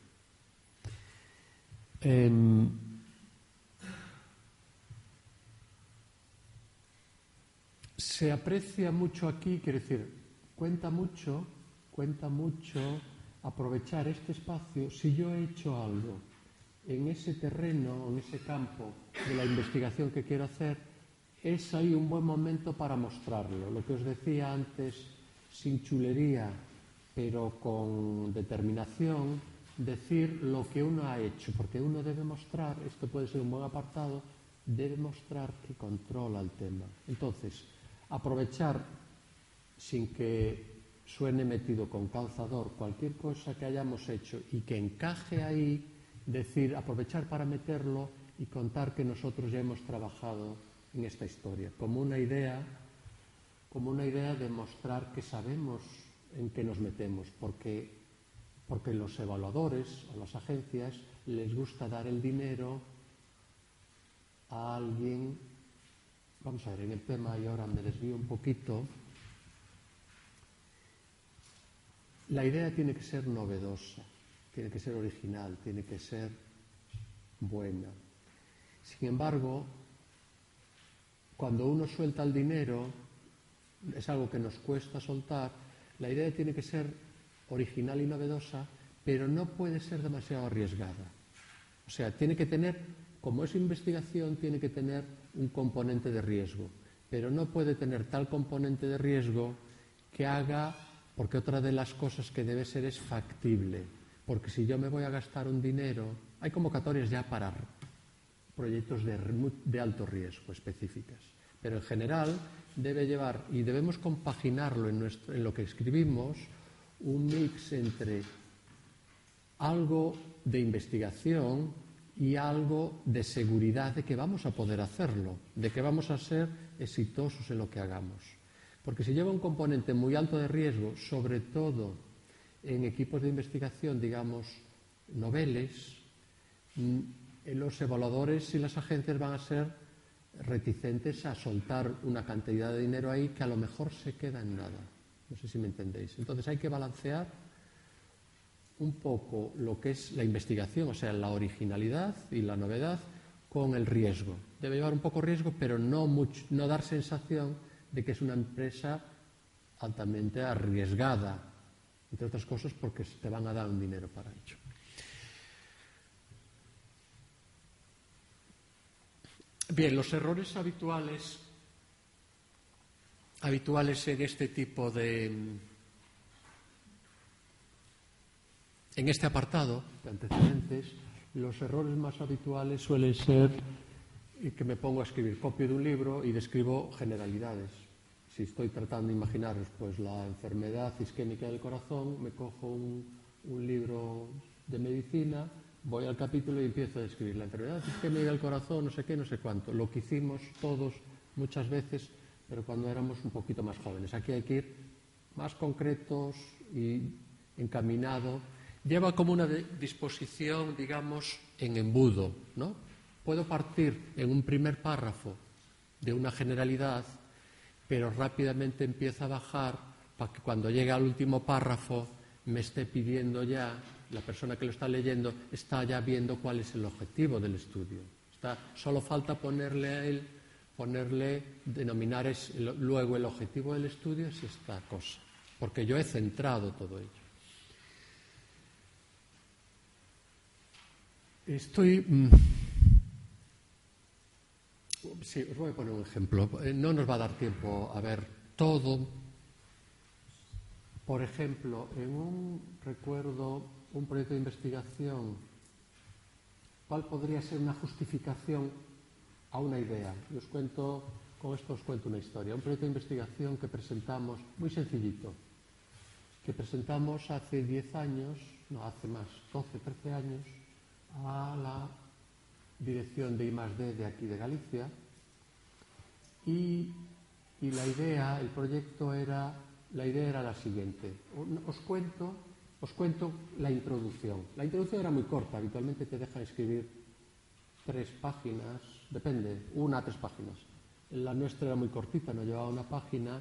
[SPEAKER 2] Se aprecia mucho aquí, quiero decir, cuenta mucho cuenta mucho aprovechar este espacio. Si yo he hecho algo en ese terreno, en ese campo de la investigación que quiero hacer, es ahí un buen momento para mostrarlo. Lo que os decía antes, sin chulería, pero con determinación, decir lo que uno ha hecho, porque uno debe mostrar, esto puede ser un buen apartado, debe mostrar que controla el tema. Entonces, aprovechar, sin que suene metido con calzador, cualquier cosa que hayamos hecho y que encaje ahí, decir, aprovechar para meterlo y contar que nosotros ya hemos trabajado en esta historia, como una idea de mostrar que sabemos en qué nos metemos, porque los evaluadores o las agencias les gusta dar el dinero a alguien. Vamos a ver, en el tema, y ahora me desvío un poquito, la idea tiene que ser novedosa, tiene que ser original, tiene que ser buena. Sin embargo, cuando uno suelta el dinero, es algo que nos cuesta soltar, la idea tiene que ser original y novedosa, pero no puede ser demasiado arriesgada. O sea, tiene que tener, como es investigación, tiene que tener un componente de riesgo, pero no puede tener tal componente de riesgo que haga, porque otra de las cosas que debe ser es factible, porque si yo me voy a gastar un dinero, hay convocatorias ya para proyectos de alto riesgo específicas, pero en general debe llevar, y debemos compaginarlo en lo que escribimos, un mix entre algo de investigación y algo de seguridad de que vamos a poder hacerlo, de que vamos a ser exitosos en lo que hagamos. Porque si lleva un componente muy alto de riesgo, sobre todo en equipos de investigación, digamos, noveles, los evaluadores y las agencias van a ser reticentes a soltar una cantidad de dinero ahí que a lo mejor se queda en nada. No sé si me entendéis. Entonces hay que balancear un poco lo que es la investigación, o sea, la originalidad y la novedad, con el riesgo. Debe llevar un poco riesgo, pero no dar sensación de que es una empresa altamente arriesgada, entre otras cosas porque te van a dar un dinero para ello. Bien, los errores habituales en este tipo de... En este apartado de antecedentes, los errores más habituales suelen ser que me pongo a escribir copio de un libro y describo generalidades. Si estoy tratando de imaginaros pues la enfermedad isquémica del corazón, me cojo un libro de medicina, voy al capítulo y empiezo a describir la enfermedad isquémica del corazón, no sé qué, no sé cuánto. Lo que hicimos todos muchas veces, pero cuando éramos un poquito más jóvenes. Aquí hay que ir más concretos y encaminado. Lleva como una disposición, digamos, en embudo, ¿no? Puedo partir en un primer párrafo de una generalidad, pero rápidamente empieza a bajar para que cuando llegue al último párrafo me esté pidiendo ya, la persona que lo está leyendo está ya viendo cuál es el objetivo del estudio. Solo falta denominar luego el objetivo del estudio es esta cosa, porque yo he centrado todo ello. Sí, os voy a poner un ejemplo. No nos va a dar tiempo a ver todo. Por ejemplo, recuerdo un proyecto de investigación, ¿cuál podría ser una justificación a una idea? Con esto os cuento una historia. Un proyecto de investigación que presentamos, muy sencillito, que presentamos hace 10 años, no, hace más, 12, 13 años, a la dirección de I+D de aquí de Galicia, y la idea era la siguiente. Os cuento la introducción. La introducción era muy corta, habitualmente te dejan escribir 3 páginas, depende, 1 a 3 páginas. La nuestra era muy cortita, no llevaba una página,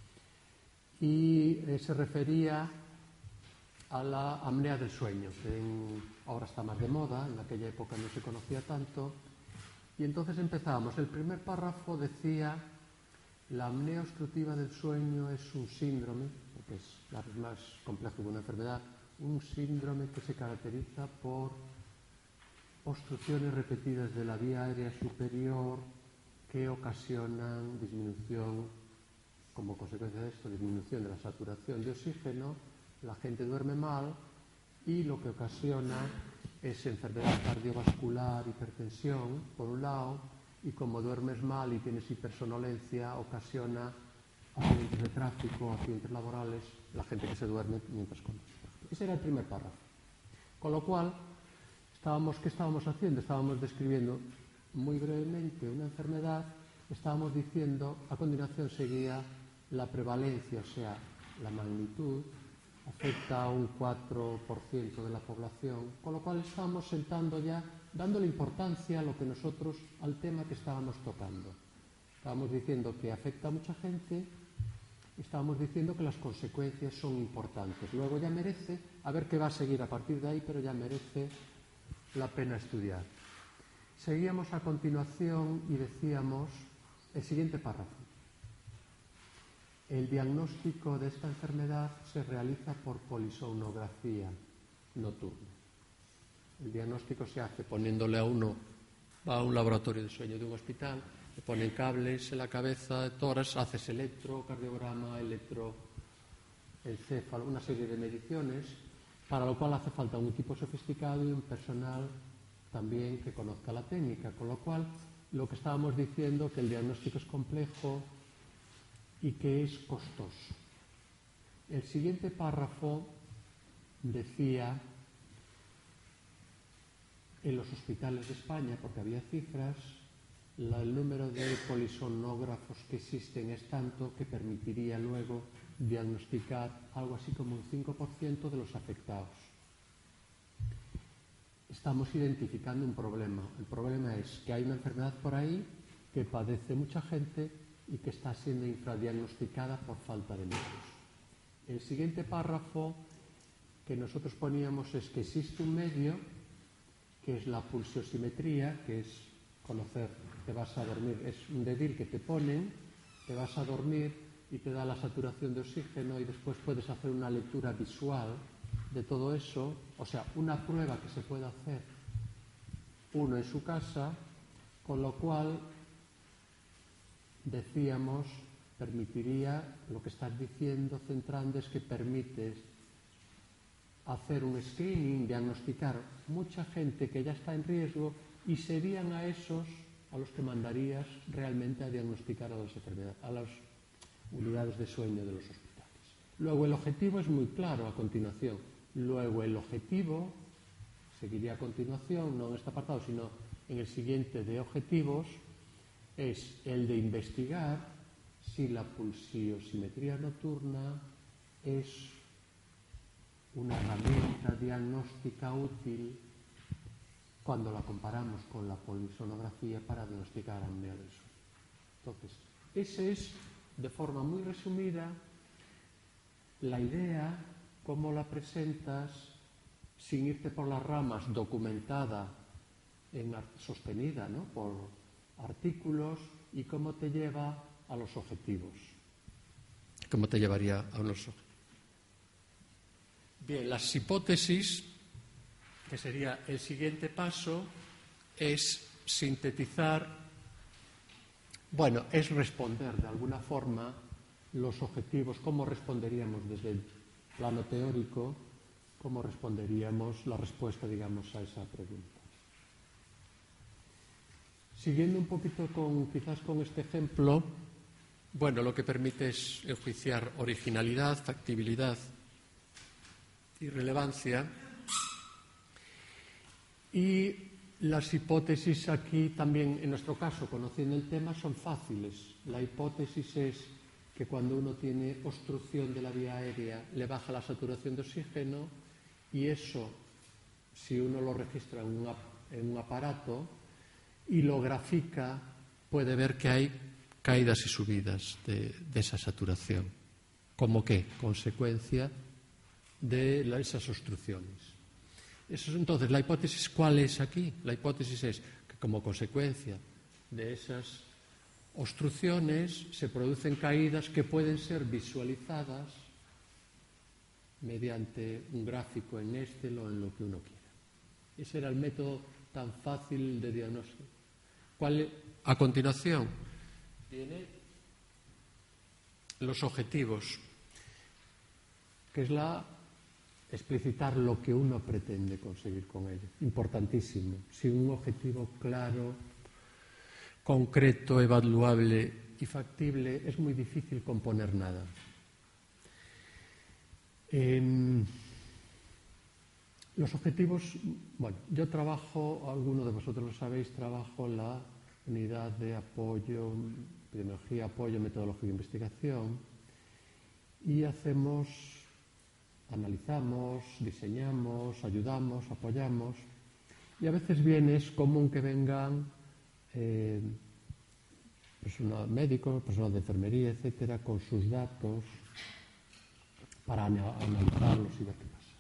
[SPEAKER 2] y se refería a la apnea del sueño, que ahora está más de moda, en aquella época no se conocía tanto. Y entonces empezábamos. El primer párrafo decía: la apnea obstructiva del sueño es un síndrome, que es la vez más complejo que una enfermedad, un síndrome que se caracteriza por obstrucciones repetidas de la vía aérea superior que ocasionan disminución, como consecuencia de esto, disminución de la saturación de oxígeno, la gente duerme mal y lo que ocasiona es enfermedad cardiovascular, hipertensión, por un lado, y como duermes mal y tienes hipersonolencia, ocasiona accidentes de tráfico, accidentes laborales, la gente que se duerme mientras conduce. Ese era el primer párrafo. Con lo cual, ¿qué estábamos haciendo? Estábamos describiendo muy brevemente una enfermedad, estábamos diciendo, a continuación seguía la prevalencia, o sea, la magnitud, afecta a un 4% de la población, con lo cual estábamos sentando ya, dándole importancia a lo que nosotros, al tema que estábamos tocando. Estábamos diciendo que afecta a mucha gente, estábamos diciendo que las consecuencias son importantes. Luego ya merece, a ver qué va a seguir a partir de ahí, pero ya merece la pena estudiar. Seguíamos a continuación y decíamos el siguiente párrafo. El diagnóstico de esta enfermedad se realiza por polisomnografía nocturna. El diagnóstico se hace poniéndole a uno, va a un laboratorio de sueño de un hospital, le ponen cables en la cabeza, tórax, haces electrocardiograma, electroencéfalo, una serie de mediciones, para lo cual hace falta un equipo sofisticado y un personal también que conozca la técnica, con lo cual lo que estábamos diciendo que el diagnóstico es complejo y que es costoso. El siguiente párrafo decía en los hospitales de España, porque había cifras, el número de polisomnógrafos que existen es tanto que permitiría luego diagnosticar algo así como un 5% de los afectados. Estamos identificando un problema. El problema es que hay una enfermedad por ahí que padece mucha gente y que está siendo infradiagnosticada por falta de medios. El siguiente párrafo que nosotros poníamos es que existe un medio que es la pulsiosimetría, que es conocer, te vas a dormir, es un dedil que te ponen, te vas a dormir y te da la saturación de oxígeno y después puedes hacer una lectura visual de todo eso, o sea, una prueba que se puede hacer uno en su casa, con lo cual decíamos, permitiría, lo que estás diciendo, centrando, es que permites hacer un screening, diagnosticar mucha gente que ya está en riesgo y serían a esos a los que mandarías realmente a diagnosticar a las unidades de sueño de los hospitales. Luego el objetivo es muy claro a continuación. Luego el objetivo, seguiría a continuación, no en este apartado, sino en el siguiente de objetivos, es el de investigar si la pulsiosimetría nocturna es una herramienta diagnóstica útil cuando la comparamos con la polisonografía para diagnosticar apnea del sueño. Entonces, esa es, de forma muy resumida, la idea, cómo la presentas, sin irte por las ramas, documentada, sostenida, ¿no?, por artículos, y cómo te lleva a los objetivos. ¿Cómo te llevaría a unos objetivos? Bien, las hipótesis, que sería el siguiente paso, es sintetizar, bueno, es responder de alguna forma los objetivos, cómo responderíamos desde el plano teórico, cómo responderíamos la respuesta, digamos, a esa pregunta. Siguiendo un poquito quizás con este ejemplo, bueno, lo que permite es enjuiciar originalidad, factibilidad y relevancia. Y las hipótesis aquí también, en nuestro caso, conociendo el tema, son fáciles. La hipótesis es que cuando uno tiene obstrucción de la vía aérea le baja la saturación de oxígeno y eso, si uno lo registra en un aparato y lo grafica, puede ver que hay caídas y subidas de esa saturación. ¿Cómo qué? Consecuencia de esas obstrucciones. Entonces, ¿la hipótesis cuál es aquí? La hipótesis es que como consecuencia de esas obstrucciones se producen caídas que pueden ser visualizadas mediante un gráfico en Excel o en lo que uno quiera. Ese era el método tan fácil de diagnóstico. A continuación, vienen los objetivos, que es explicitar lo que uno pretende conseguir con ello. Importantísimo. Sin un objetivo claro, concreto, evaluable y factible, es muy difícil componer nada. Los objetivos, bueno, yo trabajo, algunos de vosotros lo sabéis, trabajo la unidad de apoyo, epidemiología, apoyo, metodología de investigación, y analizamos, diseñamos, ayudamos, apoyamos, y a veces es común que vengan personal médico, personal de enfermería, etcétera, con sus datos para analizarlos y ver qué pasa.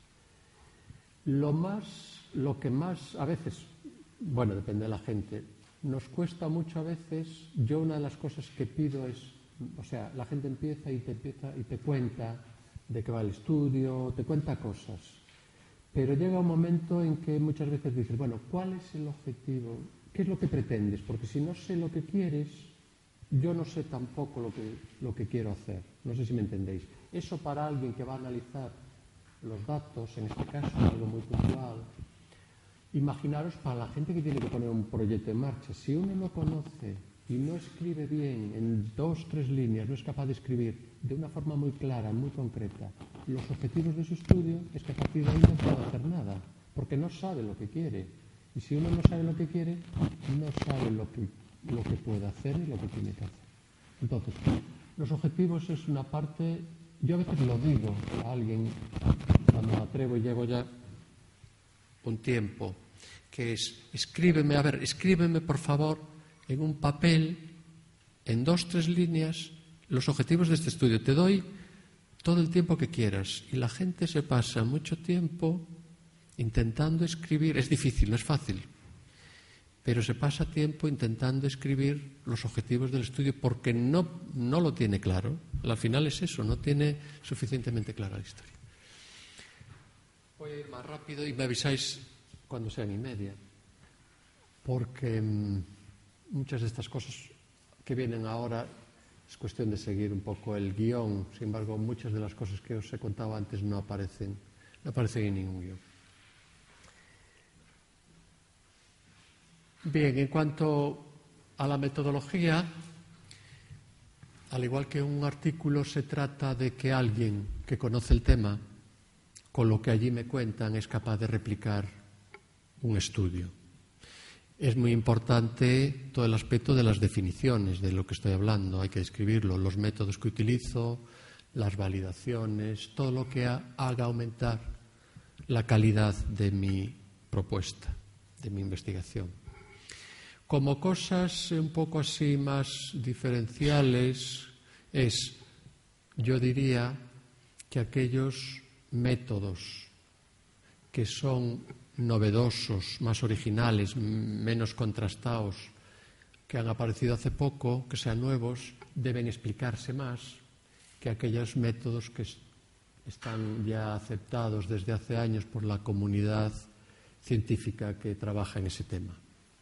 [SPEAKER 2] Lo que más a veces, bueno, depende de la gente, nos cuesta mucho a veces. Yo una de las cosas que pido es, o sea, la gente empieza y te cuenta de qué va el estudio, te cuenta cosas, pero llega un momento en que muchas veces dices, bueno, ¿cuál es el objetivo? ¿Qué es lo que pretendes? Porque si no sé lo que quieres, yo no sé tampoco lo que quiero hacer. No sé si me entendéis. Eso para alguien que va a analizar los datos, en este caso, algo muy puntual. Imaginaros para la gente que tiene que poner un proyecto en marcha. Si uno no conoce y no escribe bien, en 2 o 3 líneas, no es capaz de escribir de una forma muy clara, muy concreta, los objetivos de su estudio, es que a partir de ahí no puede hacer nada, porque no sabe lo que quiere. Y si uno no sabe lo que quiere, no sabe lo que puede hacer y lo que tiene que hacer. Entonces, los objetivos es una parte, yo a veces lo digo a alguien, cuando me atrevo y llevo ya un tiempo, que es, escríbeme por favor en un papel, en 2 o 3 líneas, los objetivos de este estudio. Te doy todo el tiempo que quieras. Y la gente se pasa mucho tiempo intentando escribir. Es difícil, no es fácil, pero se pasa tiempo intentando escribir los objetivos del estudio porque no lo tiene claro. Al final es eso, no tiene suficientemente clara la historia. Voy a ir más rápido y me avisáis cuando sea 1:30, porque muchas de estas cosas que vienen ahora es cuestión de seguir un poco el guión. Sin embargo, muchas de las cosas que os he contado antes no aparecen en ningún guión. Bien, en cuanto a la metodología, al igual que un artículo, se trata de que alguien que conoce el tema, con lo que allí me cuentan, es capaz de replicar un estudio. Es muy importante todo el aspecto de las definiciones de lo que estoy hablando, hay que describirlo, los métodos que utilizo, las validaciones, todo lo que haga aumentar la calidad de mi propuesta, de mi investigación. Como cosas un poco así más diferenciales yo diría que aquellos métodos que son novedosos, más originales, menos contrastados, que han aparecido hace poco, que sean nuevos, deben explicarse más que aquellos métodos que están ya aceptados desde hace años por la comunidad científica que trabaja en ese tema.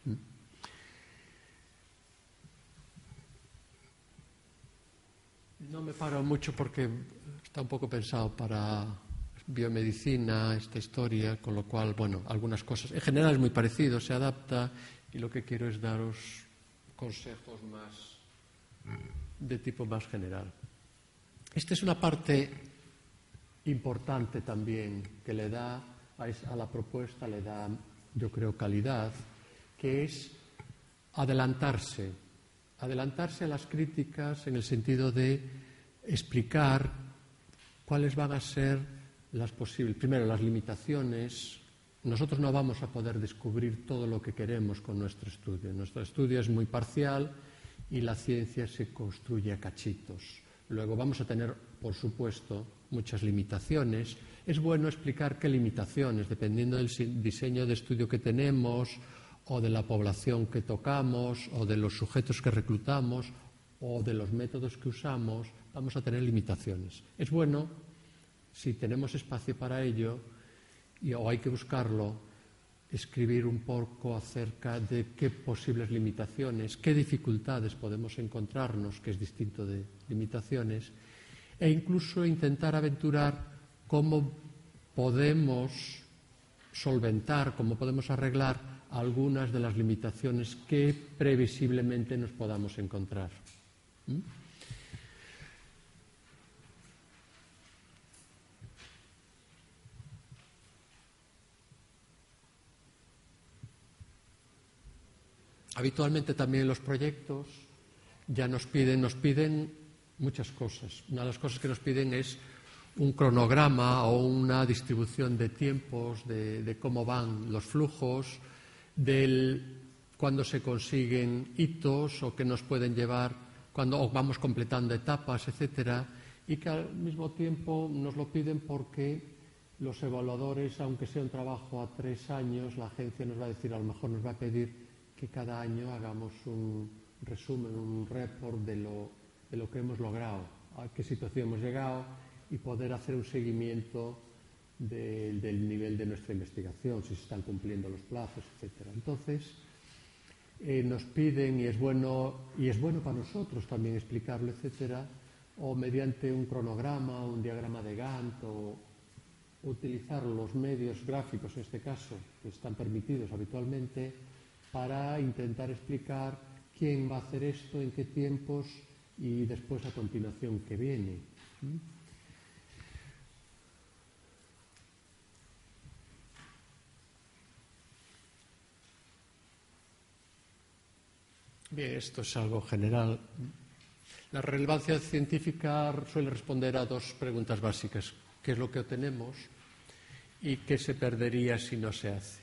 [SPEAKER 2] No me paro mucho porque está un poco pensado para biomedicina, esta historia, con lo cual, bueno, algunas cosas, en general es muy parecido, se adapta, y lo que quiero es daros consejos más de tipo más general. Esta es una parte importante también que le da a la propuesta, le da, yo creo, calidad, que es adelantarse a las críticas en el sentido de explicar cuáles van a ser las posibles, primero, las limitaciones. Nosotros no vamos a poder descubrir todo lo que queremos con nuestro estudio. Nuestro estudio es muy parcial y la ciencia se construye a cachitos. Luego vamos a tener, por supuesto, muchas limitaciones. Es bueno explicar qué limitaciones, dependiendo del diseño de estudio que tenemos, o de la población que tocamos, o de los sujetos que reclutamos, o de los métodos que usamos, vamos a tener limitaciones. Es bueno si tenemos espacio para ello, o hay que buscarlo, escribir un poco acerca de qué posibles limitaciones, qué dificultades podemos encontrarnos, que es distinto de limitaciones, e incluso intentar aventurar cómo podemos solventar, cómo podemos arreglar algunas de las limitaciones que previsiblemente nos podamos encontrar. Habitualmente también los proyectos ya nos piden muchas cosas. Una de las cosas que nos piden es un cronograma o una distribución de tiempos, de cómo van los flujos, cuándo se consiguen hitos o que nos pueden llevar, cuando vamos completando etapas, etcétera, y que al mismo tiempo nos lo piden porque los evaluadores, aunque sea un trabajo a 3 años, la agencia nos va a decir, a lo mejor nos va a pedir que cada año hagamos un resumen, un report de lo que hemos logrado, a qué situación hemos llegado y poder hacer un seguimiento del nivel de nuestra investigación, si se están cumpliendo los plazos, etcétera. Entonces, nos piden, y es bueno para nosotros también explicarlo, etcétera, o mediante un cronograma, un diagrama de Gantt, o utilizar los medios gráficos, en este caso, que están permitidos habitualmente, para intentar explicar quién va a hacer esto, en qué tiempos y después a continuación qué viene. Bien, esto es algo general. La relevancia científica suele responder a 2 preguntas básicas. ¿Qué es lo que obtenemos? ¿Y qué se perdería si no se hace?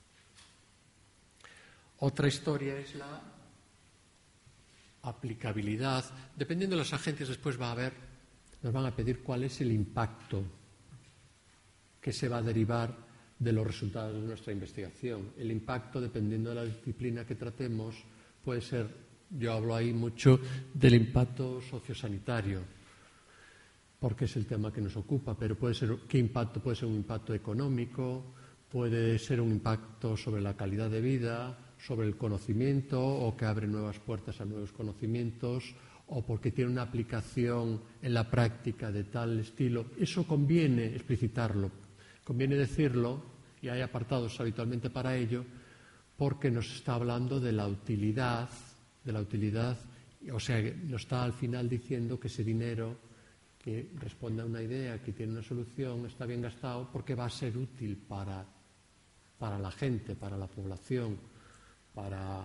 [SPEAKER 2] Otra historia es la aplicabilidad. Dependiendo de las agencias, después nos van a pedir cuál es el impacto que se va a derivar de los resultados de nuestra investigación. El impacto, dependiendo de la disciplina que tratemos, puede ser, yo hablo ahí mucho del impacto sociosanitario, porque es el tema que nos ocupa, pero ¿qué impacto? Puede ser un impacto económico, puede ser un impacto sobre la calidad de vida, sobre el conocimiento, o que abre nuevas puertas a nuevos conocimientos, o porque tiene una aplicación en la práctica de tal estilo. Eso conviene explicitarlo, conviene decirlo, y hay apartados habitualmente para ello, porque nos está hablando de la utilidad, o sea, nos está al final diciendo que ese dinero que responde a una idea, que tiene una solución, está bien gastado porque va a ser útil para la gente, para la población, para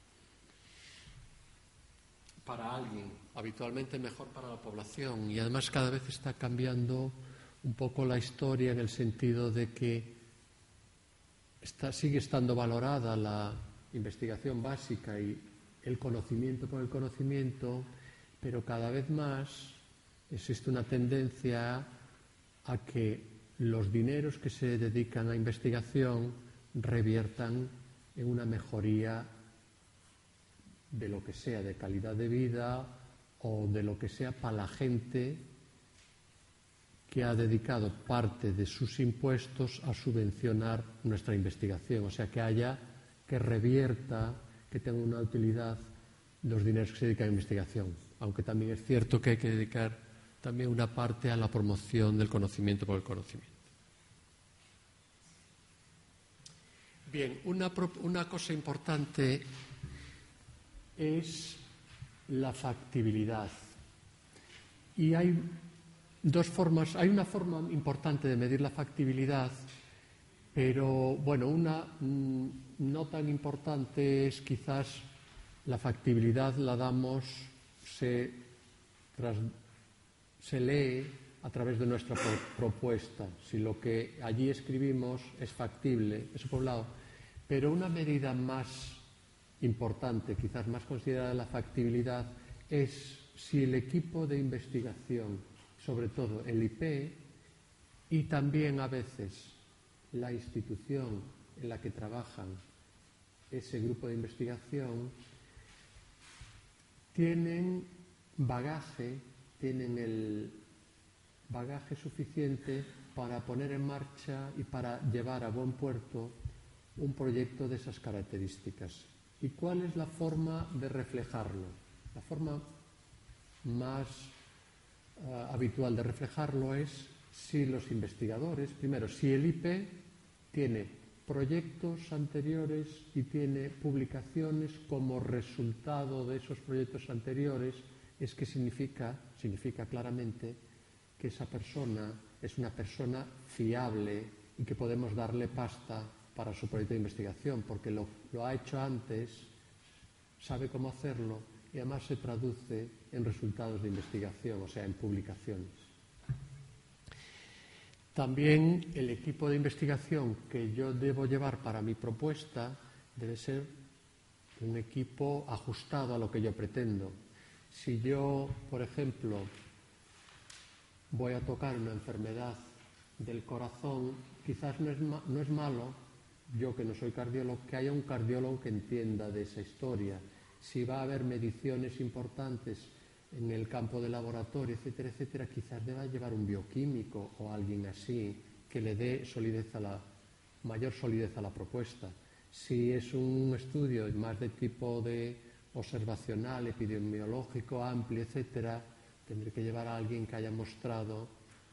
[SPEAKER 2] alguien, habitualmente mejor para la población. Y además cada vez está cambiando un poco la historia en el sentido de que sigue estando valorada la investigación básica y el conocimiento por el conocimiento, pero cada vez más existe una tendencia a que los dineros que se dedican a investigación reviertan en una mejoría de lo que sea, de calidad de vida o de lo que sea para la gente que ha dedicado parte de sus impuestos a subvencionar nuestra investigación. O sea, que revierta, que tenga una utilidad los dineros que se dedican a investigación. Aunque también es cierto que hay que dedicar también una parte a la promoción del conocimiento por el conocimiento. Bien, una cosa importante es la factibilidad. Y hay 2 formas. Hay una forma importante de medir la factibilidad, pero bueno, una no tan importante es quizás la factibilidad la damos, se lee a través de nuestra propuesta, si lo que allí escribimos es factible, eso por un lado. Pero una medida más importante, quizás más considerada de la factibilidad, es si el equipo de investigación, sobre todo el IP, y también a veces la institución en la que trabajan ese grupo de investigación, tienen bagaje, tienen bagaje suficiente para poner en marcha y para llevar a buen puerto un proyecto de esas características. ¿Y cuál es la forma de reflejarlo? La forma más habitual de reflejarlo es si los investigadores, primero, si el IP tiene proyectos anteriores y tiene publicaciones como resultado de esos proyectos anteriores, es que significa claramente que esa persona es una persona fiable y que podemos darle pasta para su proyecto de investigación, porque lo ha hecho antes, sabe cómo hacerlo y además se traduce en resultados de investigación, o sea, en publicaciones. También el equipo de investigación que yo debo llevar para mi propuesta debe ser un equipo ajustado a lo que yo pretendo. Si yo, por ejemplo, voy a tocar una enfermedad del corazón, quizás no es malo, yo que no soy cardiólogo, que haya un cardiólogo que entienda de esa historia. Si va a haber mediciones importantes en el campo de laboratorio, etcétera, etcétera, quizás deba llevar un bioquímico o alguien así que le dé mayor solidez a la propuesta. Si es un estudio más de tipo de observacional, epidemiológico, amplio, etcétera, tendré que llevar a alguien que haya mostrado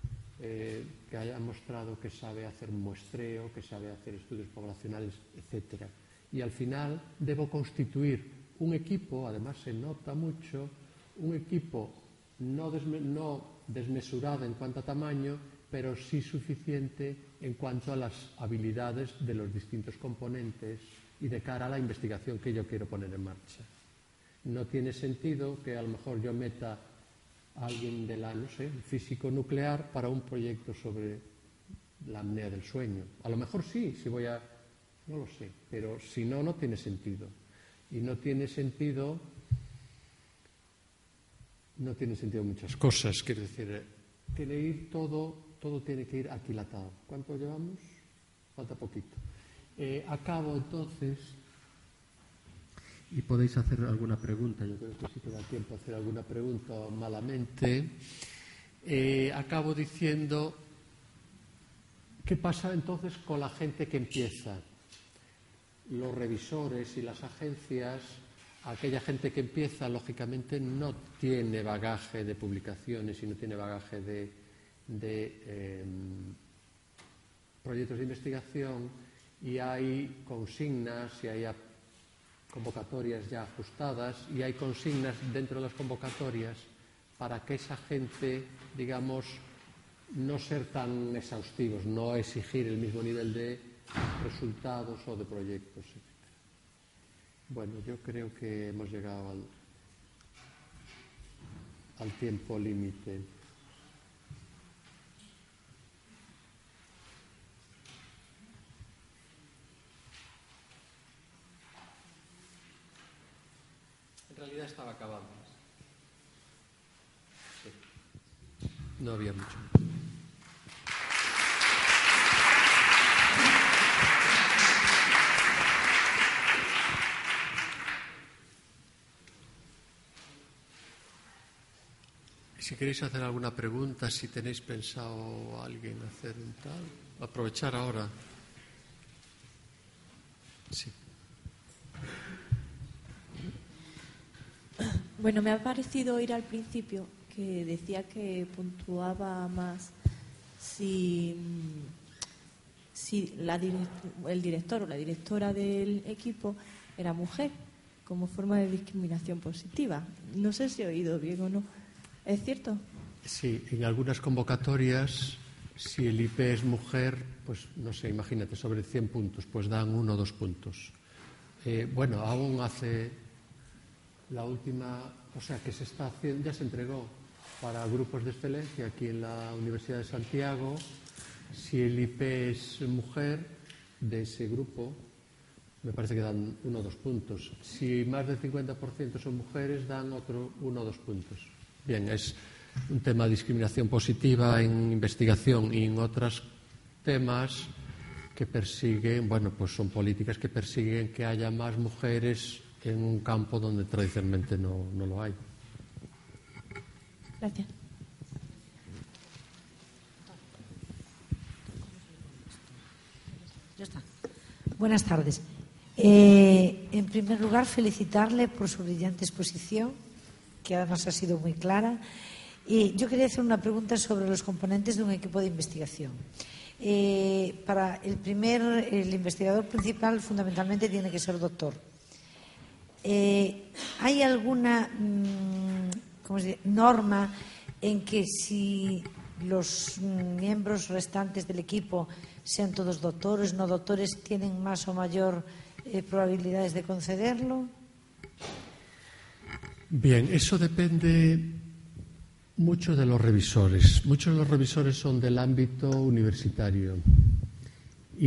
[SPEAKER 2] que sabe hacer muestreo, que sabe hacer estudios poblacionales, etcétera. Y al final debo constituir un equipo, además se nota mucho, un equipo no desmesurado en cuanto a tamaño, pero sí suficiente en cuanto a las habilidades de los distintos componentes y de cara a la investigación que yo quiero poner en marcha. No tiene sentido que a lo mejor yo meta a alguien de la, físico nuclear para un proyecto sobre la apnea del sueño. A lo mejor sí, no lo sé, pero si no, no tiene sentido. Y no tiene sentido muchas cosas, quiero decir, tiene que ir todo tiene que ir aquilatado. ¿Cuánto llevamos? Falta poquito. Acabo entonces, y podéis hacer alguna pregunta, yo creo que sí que da tiempo a hacer alguna pregunta malamente. Acabo diciendo, ¿qué pasa entonces con la gente que empieza? Los revisores y las agencias, aquella gente que empieza, lógicamente, no tiene bagaje de publicaciones y no tiene bagaje de proyectos de investigación, y hay consignas y hay convocatorias ya ajustadas y hay consignas dentro de las convocatorias para que esa gente, digamos, no ser tan exhaustivos, no exigir el mismo nivel de resultados o de proyectos, etc. Bueno, yo creo que hemos llegado al tiempo límite. En realidad estaba acabando. Sí. No había mucho. Si queréis hacer alguna pregunta, si tenéis pensado alguien hacer un tal, aprovechar ahora. Sí.
[SPEAKER 3] Bueno, me ha parecido oír al principio que decía que puntuaba más si el director o la directora del equipo era mujer, como forma de discriminación positiva. No sé si he oído bien o no. ¿Es cierto?
[SPEAKER 2] Sí, en algunas convocatorias, si el IP es mujer, pues no sé, imagínate, sobre 100 puntos, pues dan 1 o 2 puntos. Bueno, aún hace la última, o sea, que se está haciendo, ya se entregó para grupos de excelencia aquí en la Universidad de Santiago. Si el IP es mujer de ese grupo, me parece que dan 1 o 2 puntos. Si más del 50% son mujeres, dan otro 1 o 2 puntos. Bien, es un tema de discriminación positiva en investigación y en otros temas que persiguen, bueno, pues son políticas que persiguen que haya más mujeres en un campo donde tradicionalmente no lo hay.
[SPEAKER 3] Gracias.
[SPEAKER 4] Buenas tardes. En primer lugar, felicitarle por su brillante exposición, que además ha sido muy clara. Y yo quería hacer una pregunta sobre los componentes de un equipo de investigación. Para el investigador principal fundamentalmente tiene que ser doctor. ¿Hay alguna norma en que si los miembros restantes del equipo, sean todos doctores, no doctores, tienen más o mayor probabilidades de concederlo?
[SPEAKER 2] Bien, eso depende mucho de los revisores. Muchos de los revisores son del ámbito universitario y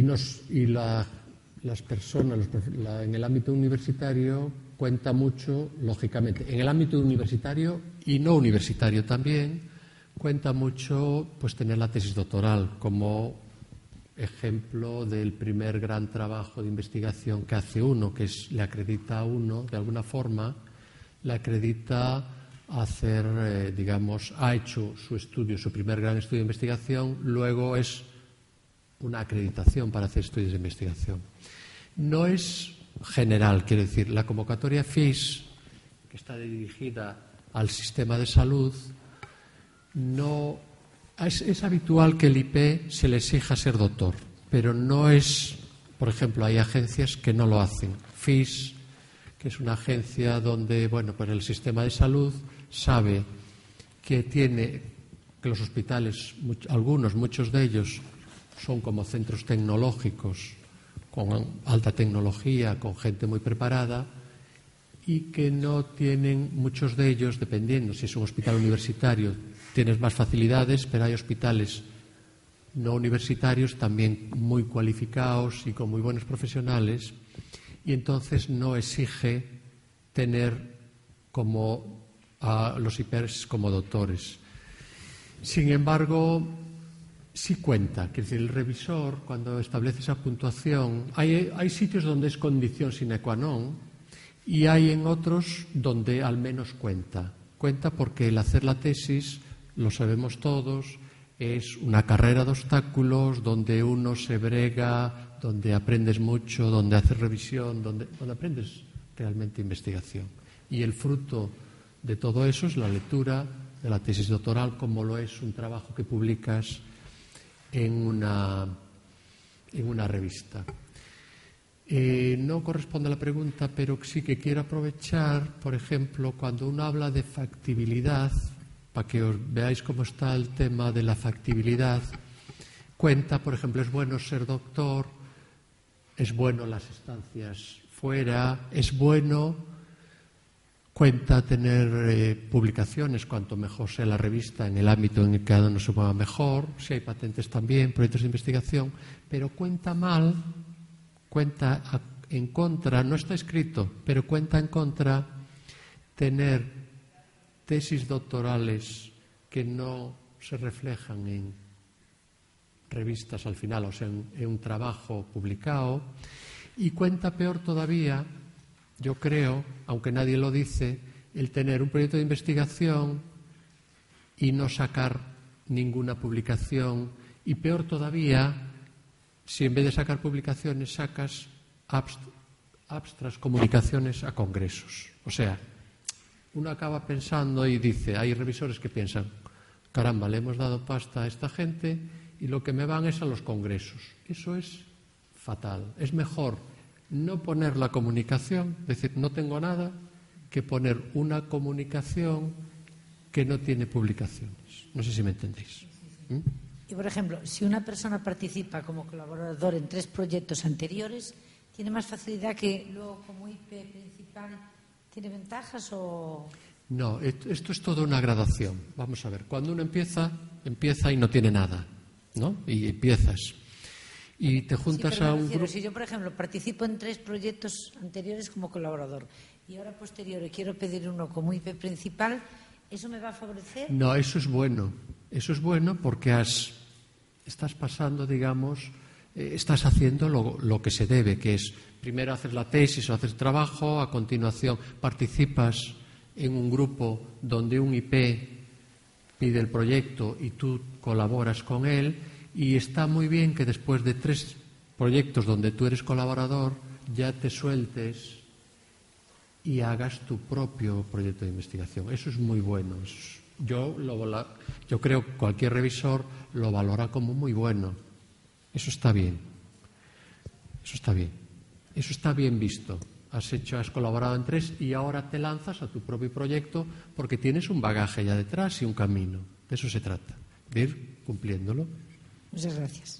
[SPEAKER 2] las personas en el ámbito universitario cuenta mucho, lógicamente, en el ámbito universitario y no universitario también, cuenta mucho pues tener la tesis doctoral como ejemplo del primer gran trabajo de investigación que hace uno, que le acredita a uno, de alguna forma, le acredita hacer, ha hecho su estudio, su primer gran estudio de investigación, luego es una acreditación para hacer estudios de investigación. No es general, quiero decir, la convocatoria FIS, que está dirigida al sistema de salud, no es habitual que el IP se le exija ser doctor, pero no es, por ejemplo, hay agencias que no lo hacen. FIS, que es una agencia donde, pues el sistema de salud sabe que los hospitales, muchos de ellos son como centros tecnológicos con alta tecnología, con gente muy preparada, y que no tienen, muchos de ellos, dependiendo si es un hospital universitario, tienes más facilidades, pero hay hospitales no universitarios también muy cualificados y con muy buenos profesionales, y entonces no exige tener como a los IPs como doctores. Sin embargo, sí cuenta, es decir, el revisor, cuando establece esa puntuación, hay sitios donde es condición sine qua non y hay en otros donde al menos cuenta. Cuenta porque el hacer la tesis, lo sabemos todos, es una carrera de obstáculos donde uno se brega, donde aprendes mucho, donde haces revisión, donde aprendes realmente investigación. Y el fruto de todo eso es la lectura de la tesis doctoral, como lo es un trabajo que publicas en una revista. No corresponde a la pregunta, pero sí que quiero aprovechar, por ejemplo, cuando uno habla de factibilidad, para que os veáis cómo está el tema de la factibilidad, cuenta, por ejemplo, es bueno ser doctor, es bueno las estancias fuera, es bueno, cuenta tener publicaciones, cuanto mejor sea la revista en el ámbito en el que cada uno se mueva mejor, si hay patentes también, proyectos de investigación, pero cuenta mal, cuenta en contra, no está escrito, pero cuenta en contra tener tesis doctorales que no se reflejan en revistas al final, o sea, en un trabajo publicado, y cuenta peor todavía, yo creo, aunque nadie lo dice, el tener un proyecto de investigación y no sacar ninguna publicación, y peor todavía, si en vez de sacar publicaciones sacas abstracts, comunicaciones a congresos. O sea, uno acaba pensando y dice, hay revisores que piensan, caramba, le hemos dado pasta a esta gente y lo que me van es a los congresos. Eso es fatal. Es mejor no poner la comunicación, es decir, no tengo nada, que poner una comunicación que no tiene publicaciones. No sé si me entendéis.
[SPEAKER 4] Y, por ejemplo, si una persona participa como colaborador en 3 proyectos anteriores, ¿tiene más facilidad que luego como IP principal tiene ventajas o...?
[SPEAKER 2] No, esto es toda una gradación. Vamos a ver, cuando uno empieza y no tiene nada, ¿no? Y empiezas. Y te juntas a un grupo...
[SPEAKER 4] Si yo, por ejemplo, participo en 3 proyectos anteriores como colaborador y ahora posterior quiero pedir uno como IP principal, ¿eso me va a favorecer?
[SPEAKER 2] No, eso es bueno. Eso es bueno porque estás pasando, digamos, estás haciendo lo que se debe, que es primero hacer la tesis o hacer trabajo, a continuación participas en un grupo donde un IP pide el proyecto y tú colaboras con él, y está muy bien que después de 3 proyectos donde tú eres colaborador ya te sueltes y hagas tu propio proyecto de investigación. Eso es muy bueno. Yo creo que cualquier revisor lo valora como muy bueno. Eso está bien. Eso está bien. Eso está bien visto. Has colaborado en 3 y ahora te lanzas a tu propio proyecto porque tienes un bagaje ya detrás y un camino. De eso se trata, de ir cumpliéndolo.
[SPEAKER 4] Muchas gracias.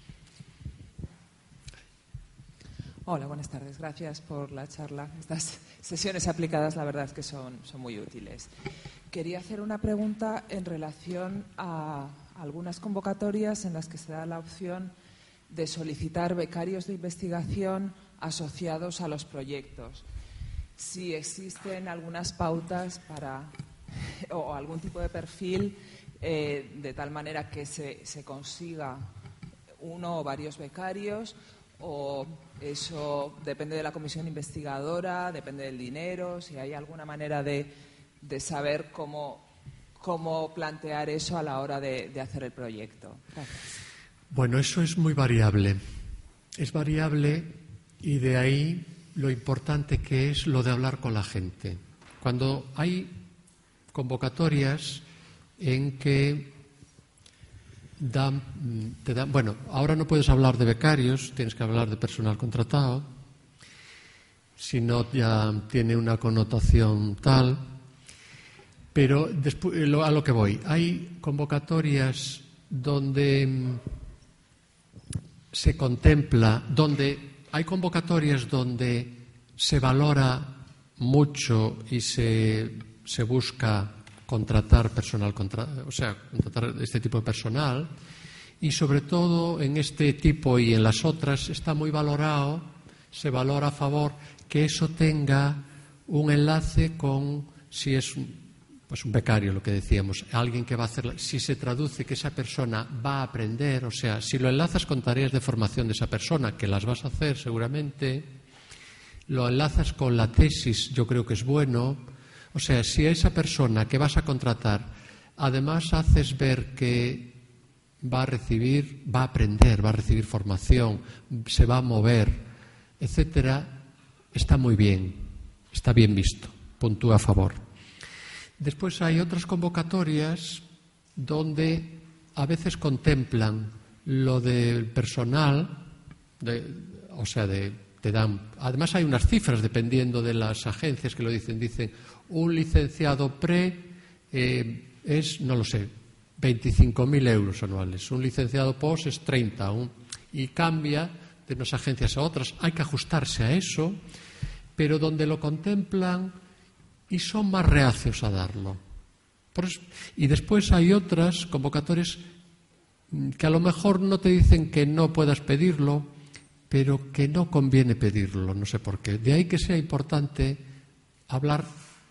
[SPEAKER 5] Hola, buenas tardes. Gracias por la charla. Estas sesiones aplicadas, la verdad es que son muy útiles. Quería hacer una pregunta en relación a algunas convocatorias en las que se da la opción de solicitar becarios de investigación asociados a los proyectos. Si existen algunas pautas o algún tipo de perfil de tal manera que se consiga uno o varios becarios, o eso depende de la comisión investigadora, depende del dinero, si hay alguna manera de saber cómo plantear eso a la hora de hacer el proyecto. Gracias.
[SPEAKER 2] Bueno, eso es muy variable. Es variable y de ahí lo importante que es lo de hablar con la gente. Cuando hay convocatorias en que bueno, ahora no puedes hablar de becarios, tienes que hablar de personal contratado, si no ya tiene una connotación tal, pero después, a lo que voy, hay convocatorias donde se contempla, hay convocatorias donde se valora mucho y se busca contratar personal, contratar este tipo de personal, y sobre todo en este tipo y en las otras está muy valorado, se valora a favor que eso tenga un enlace con, si es un becario, lo que decíamos, alguien que va a hacer, si se traduce que esa persona va a aprender, o sea, si lo enlazas con tareas de formación de esa persona, que las vas a hacer seguramente, lo enlazas con la tesis, yo creo que es bueno. O sea, si a esa persona que vas a contratar, además haces ver que va a aprender, va a recibir formación, se va a mover, etcétera, está muy bien, está bien visto, puntúa a favor. Después hay otras convocatorias donde a veces contemplan lo del personal, te dan. Además hay unas cifras dependiendo de las agencias que lo dicen. Dicen, un licenciado es, no lo sé, 25.000 euros anuales. Un licenciado post es 30. Y cambia de unas agencias a otras. Hay que ajustarse a eso, pero donde lo contemplan y son más reacios a darlo. Y después hay otras convocatorias que a lo mejor no te dicen que no puedas pedirlo, pero que no conviene pedirlo, no sé por qué. De ahí que sea importante hablar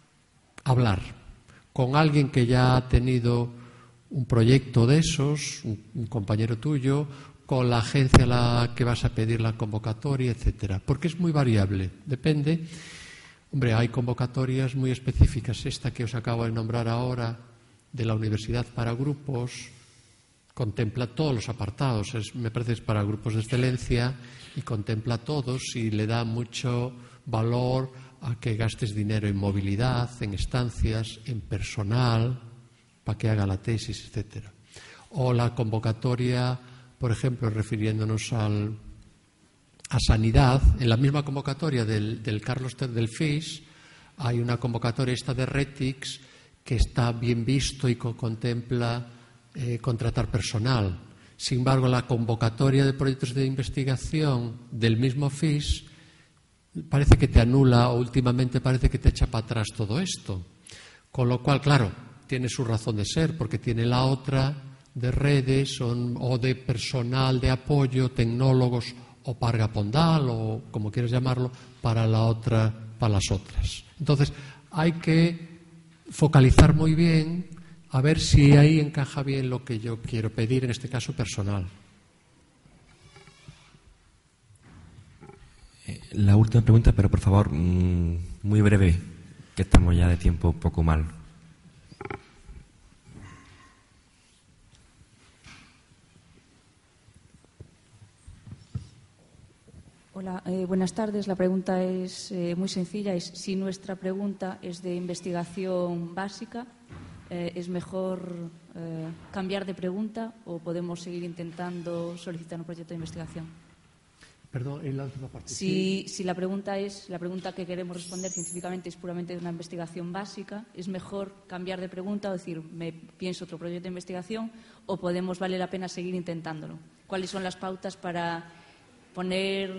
[SPEAKER 2] con alguien que ya ha tenido un proyecto de esos, un compañero tuyo, con la agencia a la que vas a pedir la convocatoria, etcétera, porque es muy variable, depende. Hombre, hay convocatorias muy específicas, esta que os acabo de nombrar ahora, de la Universidad para Grupos, contempla todos los apartados, me parece que es para grupos de excelencia y contempla todos y le da mucho valor a que gastes dinero en movilidad, en estancias, en personal, para que haga la tesis, etcétera. O la convocatoria, por ejemplo, refiriéndonos a sanidad, en la misma convocatoria del Carlos III del FIS hay una convocatoria esta de RETICS que está bien visto y contempla contratar personal. Sin embargo, la convocatoria de proyectos de investigación del mismo FIS parece que te anula o últimamente parece que te echa para atrás todo esto. Con lo cual, claro, tiene su razón de ser, porque tiene la otra de redes o de personal de apoyo, tecnólogos o parga pondal o como quieras llamarlo, para las otras. Entonces, hay que focalizar muy bien a ver si ahí encaja bien lo que yo quiero pedir, en este caso personal.
[SPEAKER 6] La última pregunta, pero por favor, muy breve, que estamos ya de tiempo un poco mal.
[SPEAKER 7] Hola, buenas tardes. La pregunta es muy sencilla. Es si nuestra pregunta es de investigación básica, ¿es mejor cambiar de pregunta o podemos seguir intentando solicitar un proyecto de investigación?
[SPEAKER 2] Perdón, en la última parte.
[SPEAKER 7] Si la pregunta que queremos responder científicamente es puramente de una investigación básica, ¿es mejor cambiar de pregunta o decir, me pienso otro proyecto de investigación o vale la pena seguir intentándolo? ¿Cuáles son las pautas para poner,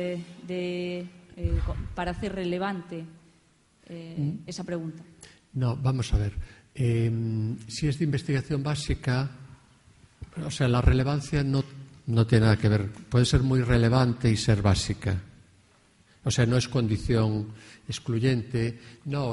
[SPEAKER 7] para hacer relevante esa pregunta?
[SPEAKER 2] No, vamos a ver. Si es de investigación básica, o sea, la relevancia no tiene nada que ver. Puede ser muy relevante y ser básica. O sea, no es condición excluyente. No,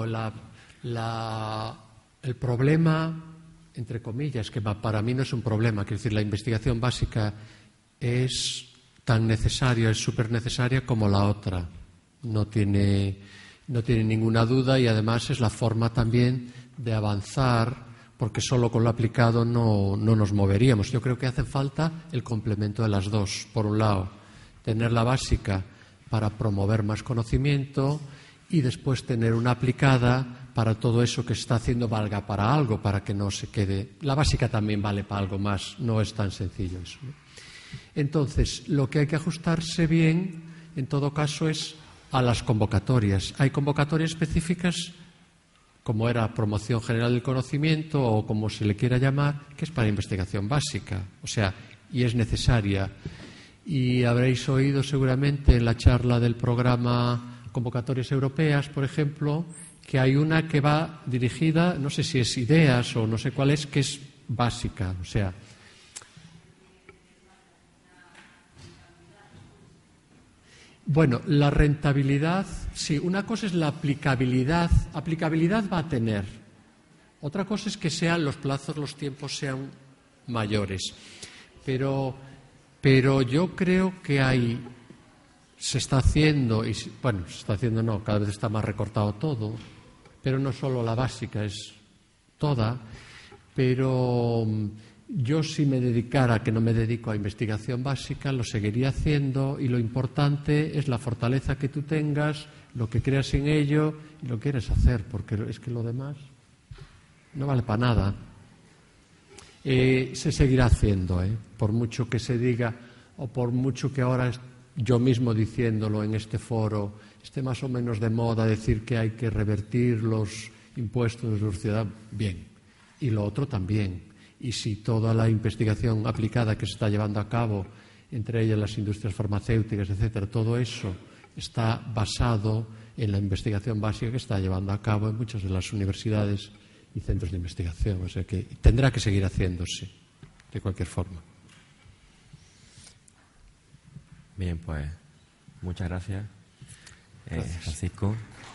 [SPEAKER 2] el problema, entre comillas, que para mí no es un problema, quiero decir, la investigación básica es tan necesaria, es súper necesaria como la otra. No tiene ninguna duda y además es la forma también de avanzar, porque solo con lo aplicado no nos moveríamos. Yo creo que hace falta el complemento de las dos. Por un lado, tener la básica para promover más conocimiento y después tener una aplicada para todo eso que se está haciendo valga para algo, para que no se quede. La básica también vale para algo más, no es tan sencillo eso, ¿no? Entonces, lo que hay que ajustarse bien, en todo caso, es a las convocatorias. Hay convocatorias específicas, como era promoción general del conocimiento o como se le quiera llamar, que es para investigación básica, o sea, y es necesaria. Y habréis oído seguramente en la charla del programa Convocatorias Europeas, por ejemplo, que hay una que va dirigida, no sé si es ideas o no sé cuál es, que es básica, o sea. Bueno, la rentabilidad, sí, una cosa es la aplicabilidad. Aplicabilidad va a tener. Otra cosa es que sean los plazos, los tiempos sean mayores. Pero yo creo que se está haciendo, cada vez está más recortado todo, pero no solo la básica, es toda, pero yo si me dedicara, que no me dedico a investigación básica, lo seguiría haciendo y lo importante es la fortaleza que tú tengas, lo que creas en ello y lo que quieres hacer, porque es que lo demás no vale para nada. Se seguirá haciendo, por mucho que se diga o por mucho que ahora yo mismo diciéndolo en este foro esté más o menos de moda decir que hay que revertir los impuestos de la sociedad, bien, y lo otro también. Y si toda la investigación aplicada que se está llevando a cabo, entre ellas las industrias farmacéuticas, etcétera, todo eso está basado en la investigación básica que está llevando a cabo en muchas de las universidades y centros de investigación. O sea que tendrá que seguir haciéndose, de cualquier forma.
[SPEAKER 6] Bien, pues muchas gracias. Francisco.